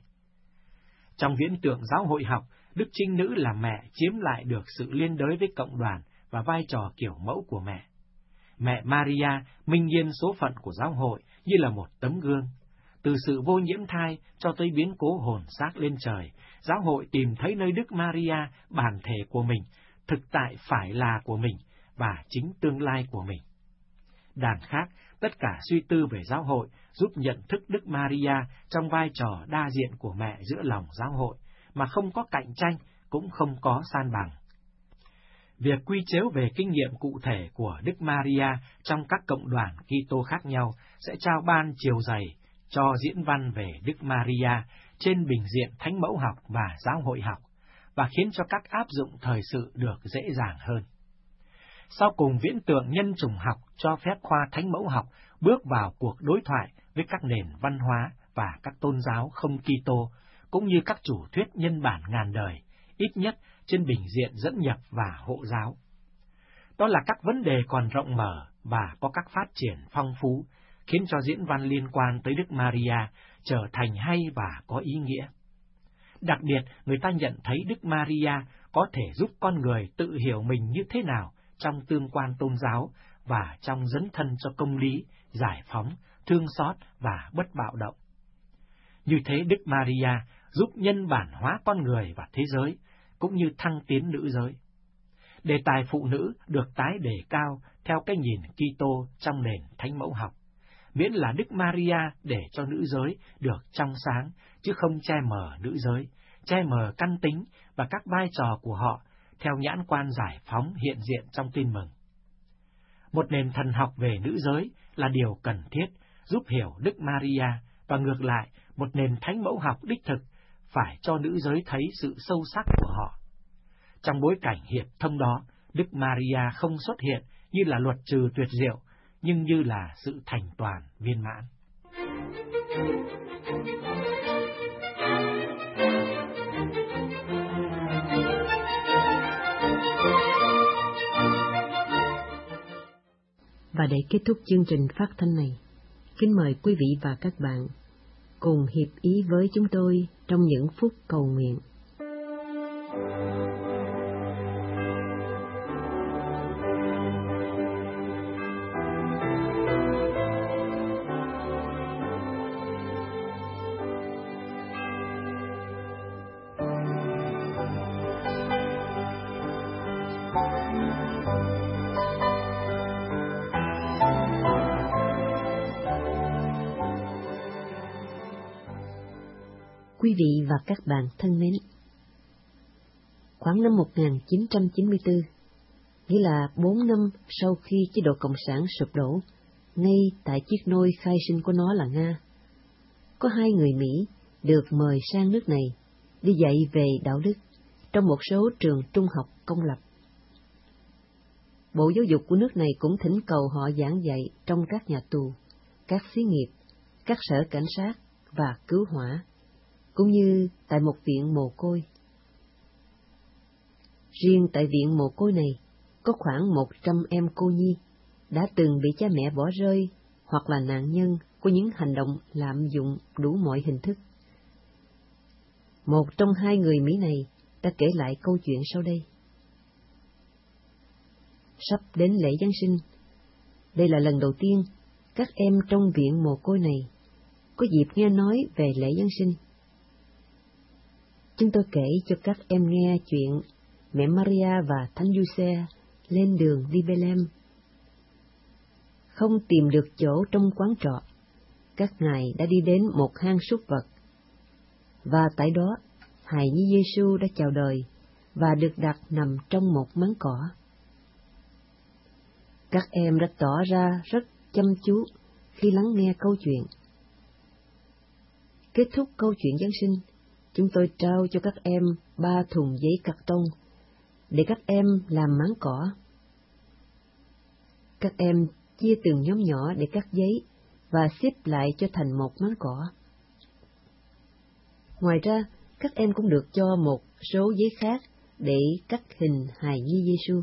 Trong viễn tượng giáo hội học, Đức Trinh Nữ là mẹ chiếm lại được sự liên đới với cộng đoàn và vai trò kiểu mẫu của mẹ. Mẹ Maria minh nhiên số phận của giáo hội như là một tấm gương. Từ sự vô nhiễm thai cho tới biến cố hồn xác lên trời, giáo hội tìm thấy nơi Đức Maria, bản thể của mình, thực tại phải là của mình và chính tương lai của mình. Đàn khác, tất cả suy tư về giáo hội giúp nhận thức Đức Maria trong vai trò đa diện của mẹ giữa lòng giáo hội, mà không có cạnh tranh, cũng không có san bằng. Việc quy chiếu về kinh nghiệm cụ thể của Đức Maria trong các cộng đoàn Kitô khác nhau sẽ trao ban chiều dày cho diễn văn về Đức Maria trên bình diện thánh mẫu học và giáo hội học, và khiến cho các áp dụng thời sự được dễ dàng hơn. Sau cùng, viễn tượng nhân chủng học cho phép khoa thánh mẫu học bước vào cuộc đối thoại với các nền văn hóa và các tôn giáo không Kitô, cũng như các chủ thuyết nhân bản ngàn đời, ít nhất trên bình diện dẫn nhập và hộ giáo. Đó là các vấn đề còn rộng mở và có các phát triển phong phú, khiến cho diễn văn liên quan tới Đức Maria trở thành hay và có ý nghĩa. Đặc biệt, người ta nhận thấy Đức Maria có thể giúp con người tự hiểu mình như thế nào trong tương quan tôn giáo và trong dấn thân cho công lý, giải phóng, thương xót và bất bạo động. Như thế, Đức Maria giúp nhân bản hóa con người và thế giới, cũng như thăng tiến nữ giới. Đề tài phụ nữ được tái đề cao theo cái nhìn Kitô trong nền thánh mẫu học, miễn là Đức Maria để cho nữ giới được trong sáng, chứ không che mờ nữ giới, che mờ căn tính và các vai trò của họ theo nhãn quan giải phóng hiện diện trong tin mừng. Một nền thần học về nữ giới là điều cần thiết giúp hiểu Đức Maria, và ngược lại, một nền thánh mẫu học đích thực phải cho nữ giới thấy sự sâu sắc của họ. Trong bối cảnh hiệp thông đó, Đức Maria không xuất hiện như là luật trừ tuyệt diệu, nhưng như là sự thành toàn viên mãn. Và để kết thúc chương trình phát thanh này, kính mời quý vị và các bạn cùng hiệp ý với chúng tôi trong những phút cầu nguyện. Quý vị và các bạn thân mến, khoảng năm một nghìn chín trăm chín mươi tư, nghĩa là bốn năm sau khi chế độ Cộng sản sụp đổ, ngay tại chiếc nôi khai sinh của nó là Nga, có hai người Mỹ được mời sang nước này đi dạy về đạo đức trong một số trường trung học công lập. Bộ Giáo dục của nước này cũng thỉnh cầu họ giảng dạy trong các nhà tù, các xí nghiệp, các sở cảnh sát và cứu hỏa, cũng như tại một viện mồ côi. Riêng tại viện mồ côi này, có khoảng một trăm em cô nhi đã từng bị cha mẹ bỏ rơi hoặc là nạn nhân của những hành động lạm dụng đủ mọi hình thức. Một trong hai người Mỹ này đã kể lại câu chuyện sau đây. Sắp đến lễ Giáng sinh, đây là lần đầu tiên các em trong viện mồ côi này có dịp nghe nói về lễ Giáng sinh. Chúng tôi kể cho các em nghe chuyện mẹ Maria và Thánh Giuse lên đường đi Bethlehem. Không tìm được chỗ trong quán trọ, các ngài đã đi đến một hang súc vật, và tại đó hài nhi Giêsu đã chào đời và được đặt nằm trong một máng cỏ. Các em đã tỏ ra rất chăm chú khi lắng nghe câu chuyện. Kết thúc câu chuyện Giáng sinh, chúng tôi trao cho các em ba thùng giấy cạc tông để các em làm máng cỏ. Các em chia từng nhóm nhỏ để cắt giấy và xếp lại cho thành một máng cỏ. Ngoài ra, các em cũng được cho một số giấy khác để cắt hình hài nhi Giêsu.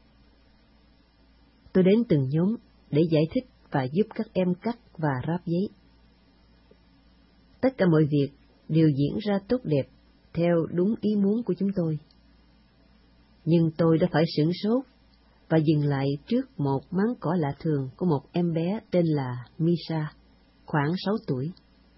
Tôi đến từng nhóm để giải thích và giúp các em cắt và ráp giấy. Tất cả mọi việc đều diễn ra tốt đẹp theo đúng ý muốn của chúng tôi. Nhưng tôi đã phải sửng sốt và dừng lại trước một máng cỏ lạ thường của một em bé tên là Misha, khoảng sáu tuổi.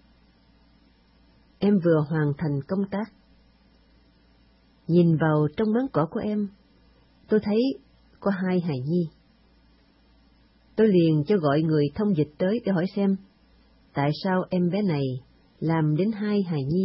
Em vừa hoàn thành công tác. Nhìn vào trong máng cỏ của em, tôi thấy có hai hài nhi. Tôi liền cho gọi người thông dịch tới để hỏi xem tại sao em bé này làm đến hai hài nhi.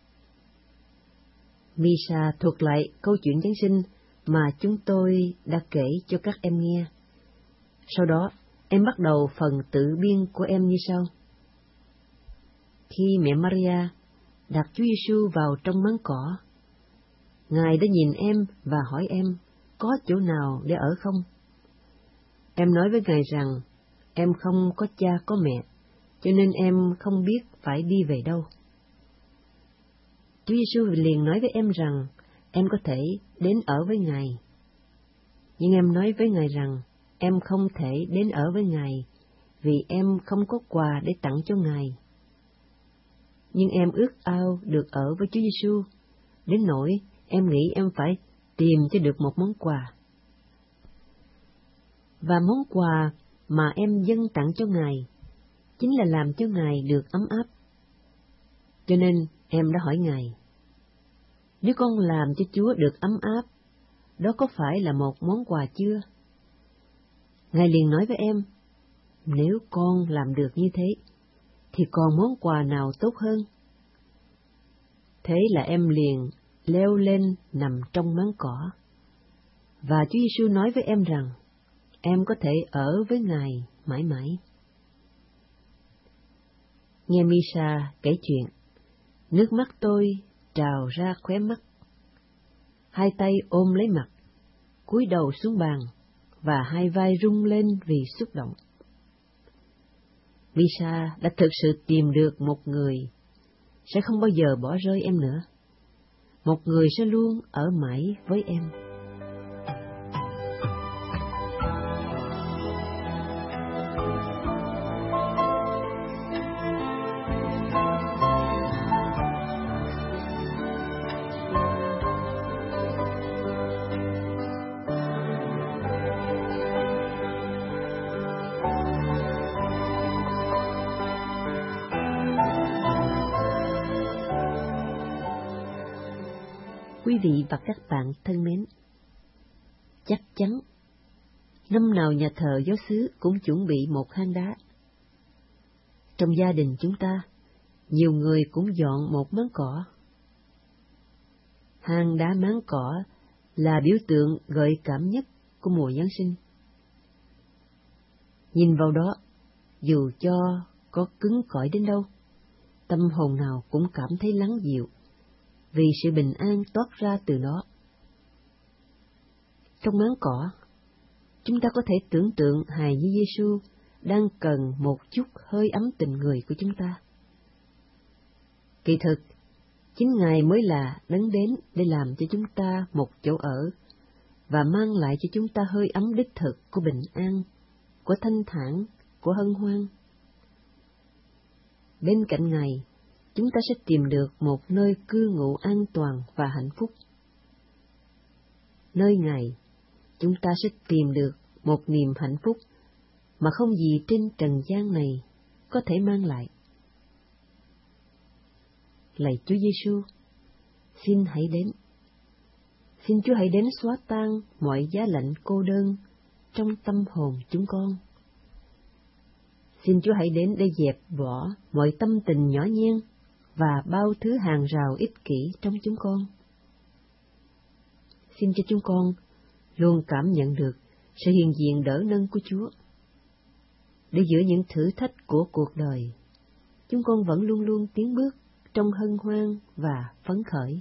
Misha thuật lại câu chuyện Giáng sinh mà chúng tôi đã kể cho các em nghe. Sau đó, em bắt đầu phần tự biên của em như sau. Khi mẹ Maria đặt Chúa Giêsu vào trong máng cỏ, Ngài đã nhìn em và hỏi em có chỗ nào để ở không? Em nói với Ngài rằng em không có cha có mẹ, cho nên em không biết phải đi về đâu. Chúa Giêsu liền nói với em rằng em có thể đến ở với Ngài. Nhưng em nói với Ngài rằng em không thể đến ở với Ngài vì em không có quà để tặng cho Ngài. Nhưng em ước ao được ở với Chúa Giêsu, đến nỗi em nghĩ em phải tìm cho được một món quà. Và món quà mà em dâng tặng cho Ngài chính là làm cho Ngài được ấm áp. Cho nên em đã hỏi Ngài, nếu con làm cho Chúa được ấm áp, đó có phải là một món quà chưa? Ngài liền nói với em, nếu con làm được như thế, thì còn món quà nào tốt hơn? Thế là em liền leo lên nằm trong máng cỏ. Và Chúa Giêsu nói với em rằng, em có thể ở với Ngài mãi mãi. Nghe Misha kể chuyện, nước mắt tôi trào ra khóe mắt. Hai tay ôm lấy mặt, cúi đầu xuống bàn, và hai vai rung lên vì xúc động. Misha đã thực sự tìm được một người sẽ không bao giờ bỏ rơi em nữa, một người sẽ luôn ở mãi với em. Quý vị và các bạn thân mến, chắc chắn năm nào nhà thờ giáo xứ cũng chuẩn bị một hang đá. Trong gia đình chúng ta, nhiều người cũng dọn một máng cỏ. Hang đá máng cỏ là biểu tượng gợi cảm nhất của mùa Giáng sinh. Nhìn vào đó, dù cho có cứng cỏi đến đâu, tâm hồn nào cũng cảm thấy lắng dịu, vì sự bình an toát ra từ nó. Trong máng cỏ, chúng ta có thể tưởng tượng hài nhi Giêsu đang cần một chút hơi ấm tình người của chúng ta. Kỳ thực, chính Ngài mới là đấng đến để làm cho chúng ta một chỗ ở, và mang lại cho chúng ta hơi ấm đích thực của bình an, của thanh thản, của hân hoan. Bên cạnh Ngài, chúng ta sẽ tìm được một nơi cư ngụ an toàn và hạnh phúc. Nơi Ngài, chúng ta sẽ tìm được một niềm hạnh phúc mà không gì trên trần gian này có thể mang lại. Lạy Chúa Giêsu, xin hãy đến. Xin Chúa hãy đến xóa tan mọi giá lạnh cô đơn trong tâm hồn chúng con. Xin Chúa hãy đến để dẹp bỏ mọi tâm tình nhỏ nhen và bao thứ hàng rào ích kỷ trong chúng con. Xin cho chúng con luôn cảm nhận được sự hiện diện đỡ nâng của Chúa, để giữa những thử thách của cuộc đời, chúng con vẫn luôn luôn tiến bước trong hân hoan và phấn khởi.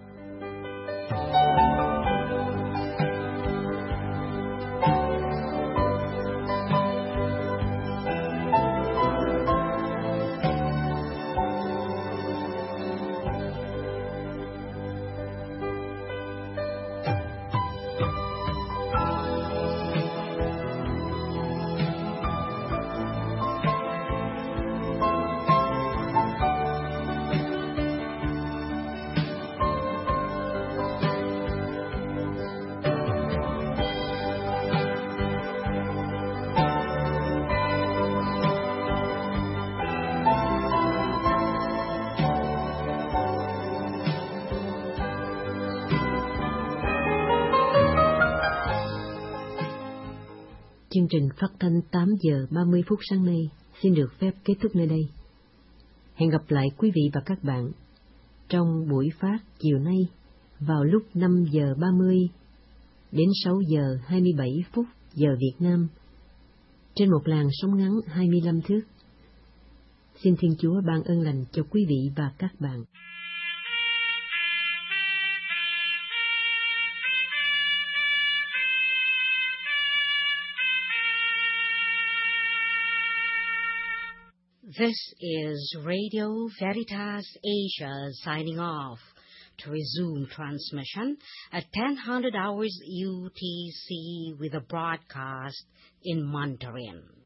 Chương trình phát thanh tám giờ ba mươi phút sáng nay xin được phép kết thúc nơi đây. Hẹn gặp lại quý vị và các bạn trong buổi phát chiều nay vào lúc năm giờ ba mươi đến sáu giờ hai mươi bảy phút giờ Việt Nam trên một làn sóng ngắn hai mươi lăm thước. Xin Thiên Chúa ban ơn lành cho quý vị và các bạn. This is Radio Veritas Asia signing off to resume transmission at ten hundred hours U T C with a broadcast in Mandarin.